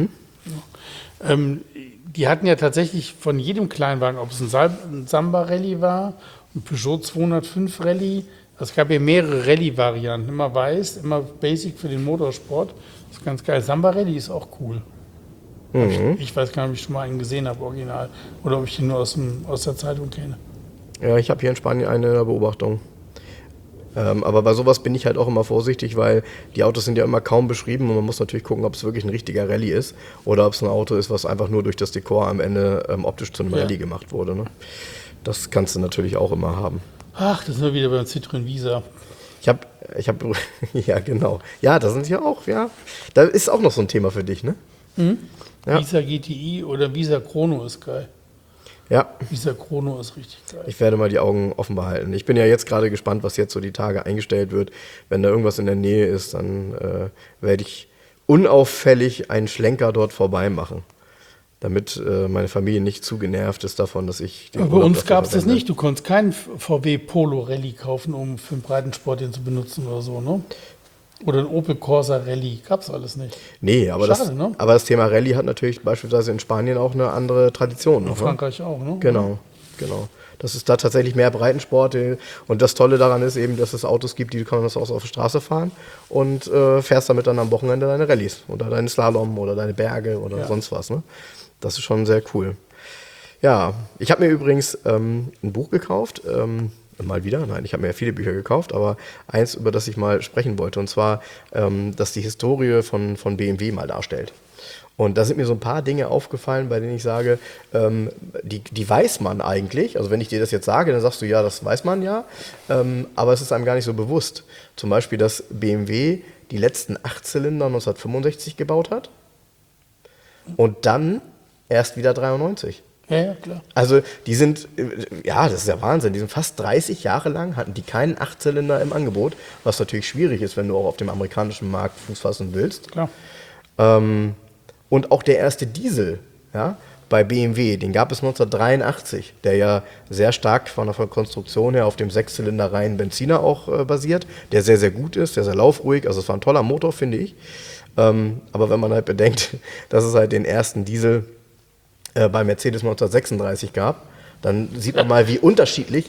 Ja. Die hatten ja tatsächlich von jedem Kleinwagen, ob es ein Samba Rallye war, ein Peugeot 205 Rallye, es gab ja mehrere Rallye-Varianten, immer weiß, immer Basic für den Motorsport, das ist ganz geil. Samba Rallye ist auch cool. Ich weiß gar nicht, ob ich schon mal einen gesehen habe, original. Oder ob ich den nur aus der Zeitung kenne. Ja, ich habe hier in Spanien eine in der Beobachtung. Aber bei sowas bin ich halt auch immer vorsichtig, weil die Autos sind ja immer kaum beschrieben und man muss natürlich gucken, ob es wirklich ein richtiger Rallye ist oder ob es ein Auto ist, was einfach nur durch das Dekor am Ende optisch zu einem Rallye gemacht wurde. Ne? Das kannst du natürlich auch immer haben. Ach, das sind wir wieder beim Citroën Visa. Ich hab, ja genau. Ja, da sind ja auch, ja. Da ist auch noch so ein Thema für dich, ne? Ja. Visa GTI oder Visa Chrono ist geil. Ja. Visa Chrono ist richtig geil. Ich werde mal die Augen offen behalten. Ich bin ja jetzt gerade gespannt, was jetzt so die Tage eingestellt wird. Wenn da irgendwas in der Nähe ist, dann werde ich unauffällig einen Schlenker dort vorbei machen, damit meine Familie nicht zu genervt ist davon, dass ich den Aber bei Urlaub uns dafür gab es das verwende. nicht. Du konntest keinen VW Polo Rallye kaufen, um für den Breitensport den zu benutzen oder so, ne? Oder ein Opel Corsa Rallye. Gab es alles nicht. Nee, aber, Schade, ne? aber das Thema Rallye hat natürlich beispielsweise in Spanien auch eine andere Tradition. In noch, ne? Frankreich auch, ne? Genau. Das ist da tatsächlich mehr Breitensport. Und das Tolle daran ist eben, dass es Autos gibt, die kann man auf der Straße fahren und fährst damit dann am Wochenende deine Rallyes oder deinen Slalom oder deine Berge oder sonst was. Ne? Das ist schon sehr cool. Ja, ich habe mir übrigens ein Buch gekauft. Mal wieder. Nein, ich habe mir ja viele Bücher gekauft, aber eins, über das ich mal sprechen wollte, und zwar, dass die Historie von BMW mal darstellt. Und da sind mir so ein paar Dinge aufgefallen, bei denen ich sage, die weiß man eigentlich. Also wenn ich dir das jetzt sage, dann sagst du, ja, das weiß man ja. Aber es ist einem gar nicht so bewusst. Zum Beispiel, dass BMW die letzten 8 Zylinder 1965 gebaut hat und dann erst wieder 93. Ja, klar. Also die sind, ja, das ist ja Wahnsinn, die sind fast 30 Jahre lang, hatten die keinen 8-Zylinder im Angebot, was natürlich schwierig ist, wenn du auch auf dem amerikanischen Markt Fuß fassen willst. Klar. Und auch der erste Diesel, ja, bei BMW, den gab es 1983, der ja sehr stark von der Konstruktion her auf dem 6-Zylinder reinen Benziner auch basiert, der sehr, sehr gut ist, der sehr laufruhig, also es war ein toller Motor, finde ich. Aber wenn man halt bedenkt, dass es halt den ersten Diesel bei Mercedes 1936 gab, dann sieht man mal, wie unterschiedlich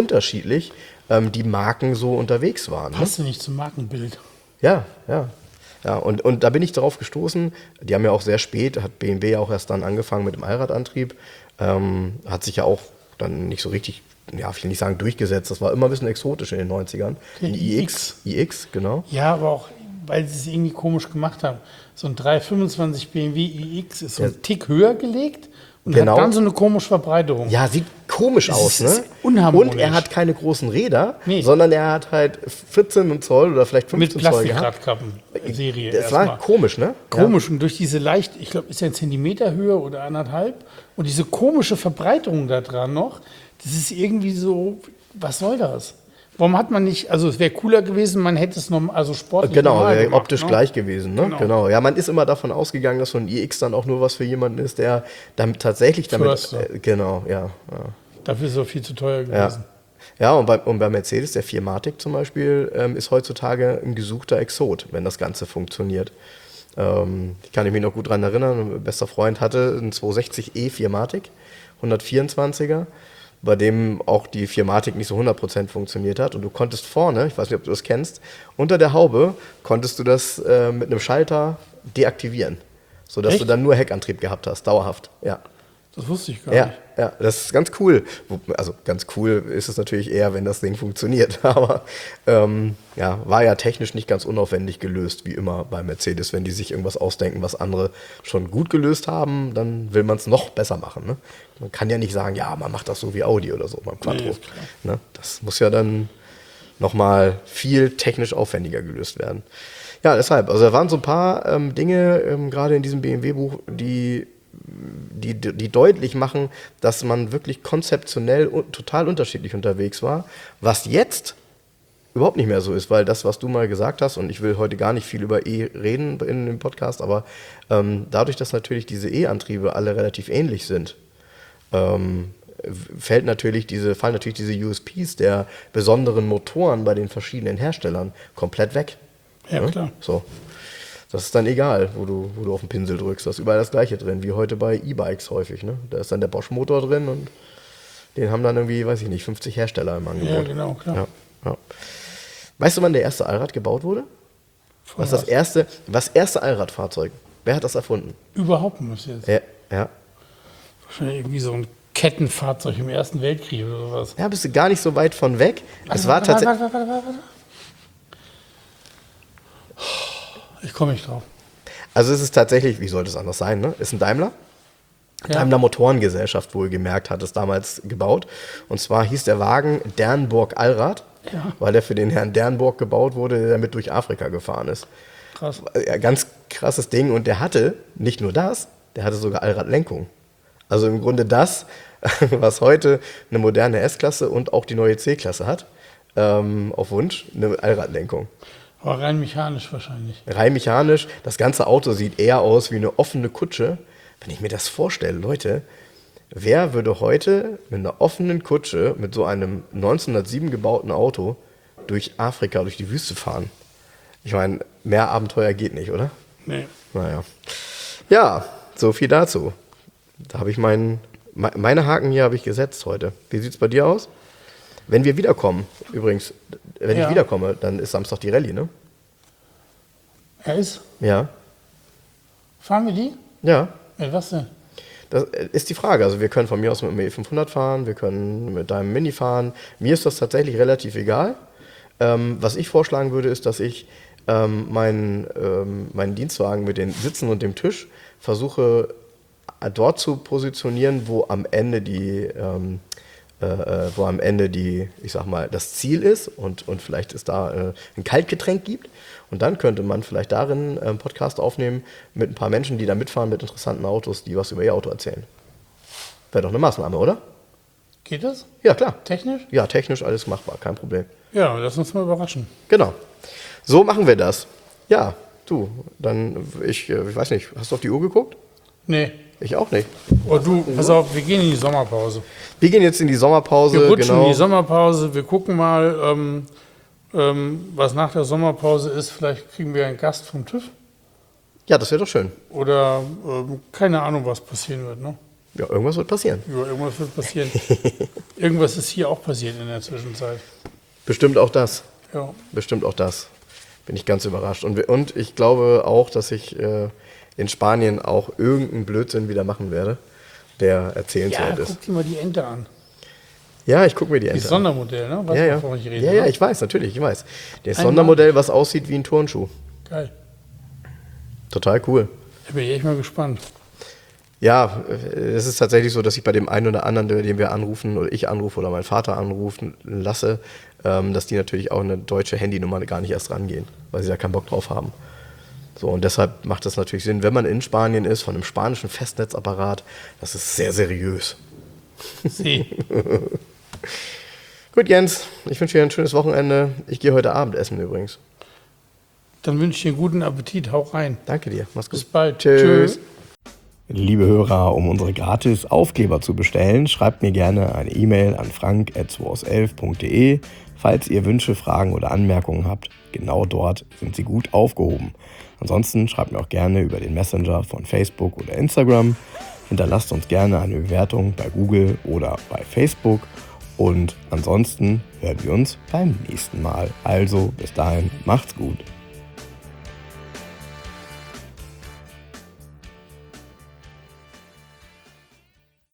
die Marken so unterwegs waren. Ne? Passt ja nicht zum Markenbild. Ja. Und da bin ich darauf gestoßen, die haben ja auch sehr spät, hat BMW ja auch erst dann angefangen mit dem Allradantrieb, hat sich ja auch dann nicht so richtig, ja, ich will nicht sagen durchgesetzt, das war immer ein bisschen exotisch in den 90ern. Der iX, genau. Ja, aber auch, weil sie es irgendwie komisch gemacht haben. So ein 325 BMW iX ist so ein Tick höher gelegt und Genau. hat dann so eine komische Verbreiterung. Ja, sieht komisch aus, ist ne? unharmonisch. Und er hat keine großen Räder, Nee. sondern er hat halt 14 Zoll oder vielleicht 15 Mit Zoll gehabt. Plastikradkappen-Serie. Das war komisch, ne? Komisch und durch diese leicht, ich glaube, ist ja 1 Zentimeter Höhe oder 1,5 und diese komische Verbreiterung da dran noch, das ist irgendwie so, was soll das? Warum hat man nicht, also es wäre cooler gewesen, man hätte es noch, also sportlich Genau, normal wäre gemacht, optisch ne? gleich gewesen, ne? Genau. Genau. Ja, man ist immer davon ausgegangen, dass so ein iX dann auch nur was für jemanden ist, der damit tatsächlich damit. Förster. Genau, ja. Dafür ist es auch viel zu teuer Ja, gewesen. ja und bei Mercedes, der 4MATIC zum Beispiel, ist heutzutage ein gesuchter Exot, wenn das Ganze funktioniert. Ich kann mich noch gut daran erinnern, mein bester Freund hatte einen 260e 4MATIC, 124er, bei dem auch die 4MATIC nicht so 100% funktioniert hat. Und du konntest vorne, ich weiß nicht, ob du das kennst, unter der Haube konntest du das mit einem Schalter deaktivieren, sodass Echt? du dann nur Heckantrieb gehabt hast, dauerhaft. Ja. Das wusste ich gar nicht. Ja, das ist ganz cool. Also ganz cool ist es natürlich eher, wenn das Ding funktioniert. Aber war ja technisch nicht ganz unaufwendig gelöst, wie immer bei Mercedes. Wenn die sich irgendwas ausdenken, was andere schon gut gelöst haben, dann will man es noch besser machen. Ne? Man kann ja nicht sagen, ja, man macht das so wie Audi oder so beim Quattro. Nee, ist klar. Ne? Das muss ja dann nochmal viel technisch aufwendiger gelöst werden. Ja, deshalb, also da waren so ein paar Dinge, gerade in diesem BMW-Buch, die deutlich machen, dass man wirklich konzeptionell total unterschiedlich unterwegs war, was jetzt überhaupt nicht mehr so ist, weil das, was du mal gesagt hast, und ich will heute gar nicht viel über E reden in dem Podcast, aber dadurch, dass natürlich diese E-Antriebe alle relativ ähnlich sind, fallen natürlich diese USPs der besonderen Motoren bei den verschiedenen Herstellern komplett weg. Ja, klar. So. Das ist dann egal, wo du auf den Pinsel drückst. Da ist überall das Gleiche drin, wie heute bei E-Bikes häufig. Ne? Da ist dann der Bosch-Motor drin und den haben dann irgendwie, weiß ich nicht, 50 Hersteller im Angebot. Ja, genau, klar. Ja. Weißt du, wann der erste Allrad gebaut wurde? Was erste Allradfahrzeug? Wer hat das erfunden? Überhaupt nicht jetzt. Ja. Wahrscheinlich irgendwie so ein Kettenfahrzeug im Ersten Weltkrieg oder sowas. Ja, bist du gar nicht so weit von weg. Es war tatsächlich. Warte. Ich komme nicht drauf. Also es ist tatsächlich, wie sollte es anders sein, ne? Ist ein Daimler. Ja. Daimler Motorengesellschaft wohlgemerkt hat es damals gebaut. Und zwar hieß der Wagen Dernburg Allrad, weil der für den Herrn Dernburg gebaut wurde, der damit durch Afrika gefahren ist. Krass. Ja, ganz krasses Ding. Und der hatte nicht nur das, der hatte sogar Allradlenkung. Also im Grunde das, was heute eine moderne S-Klasse und auch die neue C-Klasse hat, auf Wunsch, eine Allradlenkung. Aber rein mechanisch wahrscheinlich. Rein mechanisch, das ganze Auto sieht eher aus wie eine offene Kutsche. Wenn ich mir das vorstelle, Leute, wer würde heute mit einer offenen Kutsche, mit so einem 1907 gebauten Auto durch Afrika, durch die Wüste fahren? Ich meine, mehr Abenteuer geht nicht, oder? Nee. Naja. Ja, so viel dazu. Da habe ich meine Haken hier habe ich gesetzt heute. Wie sieht es bei dir aus? Wenn wir wiederkommen, übrigens, wenn ich wiederkomme, dann ist Samstag die Rallye, ne? Er ist? Ja. Fahren wir die? Ja. Mit was denn? Das ist die Frage. Also wir können von mir aus mit dem E500 fahren, wir können mit deinem Mini fahren. Mir ist das tatsächlich relativ egal. Was ich vorschlagen würde, ist, dass ich meinen Dienstwagen mit den Sitzen und dem Tisch versuche dort zu positionieren, wo am Ende ich sag mal, das Ziel ist und vielleicht es da ein Kaltgetränk gibt. Und dann könnte man vielleicht darin einen Podcast aufnehmen mit ein paar Menschen, die da mitfahren mit interessanten Autos, die was über ihr Auto erzählen. Wäre doch eine Maßnahme, oder? Geht das? Ja, klar. Technisch? Ja, technisch alles machbar, kein Problem. Ja, lass uns mal überraschen. Genau. So machen wir das. Ja, du, dann, ich weiß nicht, hast du auf die Uhr geguckt? Nee. Ich auch nicht. Oh du, pass auf, wir gehen in die Sommerpause. Wir gehen jetzt in die Sommerpause. Wir rutschen genau. in die Sommerpause, wir gucken mal, was nach der Sommerpause ist. Vielleicht kriegen wir einen Gast vom TÜV. Ja, das wäre doch schön. Oder keine Ahnung, was passieren wird. Ne? Ja, irgendwas wird passieren. Ja, irgendwas wird passieren. Irgendwas ist hier auch passiert in der Zwischenzeit. Bestimmt auch das. Ja. Bestimmt auch das. Bin ich ganz überrascht. Und ich glaube auch, dass ich in Spanien auch irgendeinen Blödsinn wieder machen werde, der erzählenswert ist. Guck dir mal die Ente an. Ja, ich gucke mir die Das Ente an. Sondermodell, ne? Weißt du, wovon ich rede? Ja, ne? ich weiß, natürlich, ich weiß. Das Ein Sondermodell, was aussieht wie ein Turnschuh. Geil. Total cool. Da bin ich echt mal gespannt. Ja, es ist tatsächlich so, dass ich bei dem einen oder anderen, den wir anrufen, oder ich anrufe oder mein Vater anrufen lasse, dass die natürlich auch eine deutsche Handynummer gar nicht erst rangehen, weil sie da keinen Bock drauf haben. So, und deshalb macht das natürlich Sinn, wenn man in Spanien ist, von einem spanischen Festnetzapparat, das ist sehr seriös. Sie. Gut, Jens, ich wünsche dir ein schönes Wochenende. Ich gehe heute Abend essen übrigens. Dann wünsche ich dir einen guten Appetit. Hau rein. Danke dir. Mach's gut. Bis bald. Tschüss. Liebe Hörer, um unsere gratis Aufkleber zu bestellen, schreibt mir gerne eine E-Mail an frank@2aus11.de. Falls ihr Wünsche, Fragen oder Anmerkungen habt, genau dort sind sie gut aufgehoben. Ansonsten schreibt mir auch gerne über den Messenger von Facebook oder Instagram. Hinterlasst uns gerne eine Bewertung bei Google oder bei Facebook. Und ansonsten hören wir uns beim nächsten Mal. Also bis dahin, macht's gut.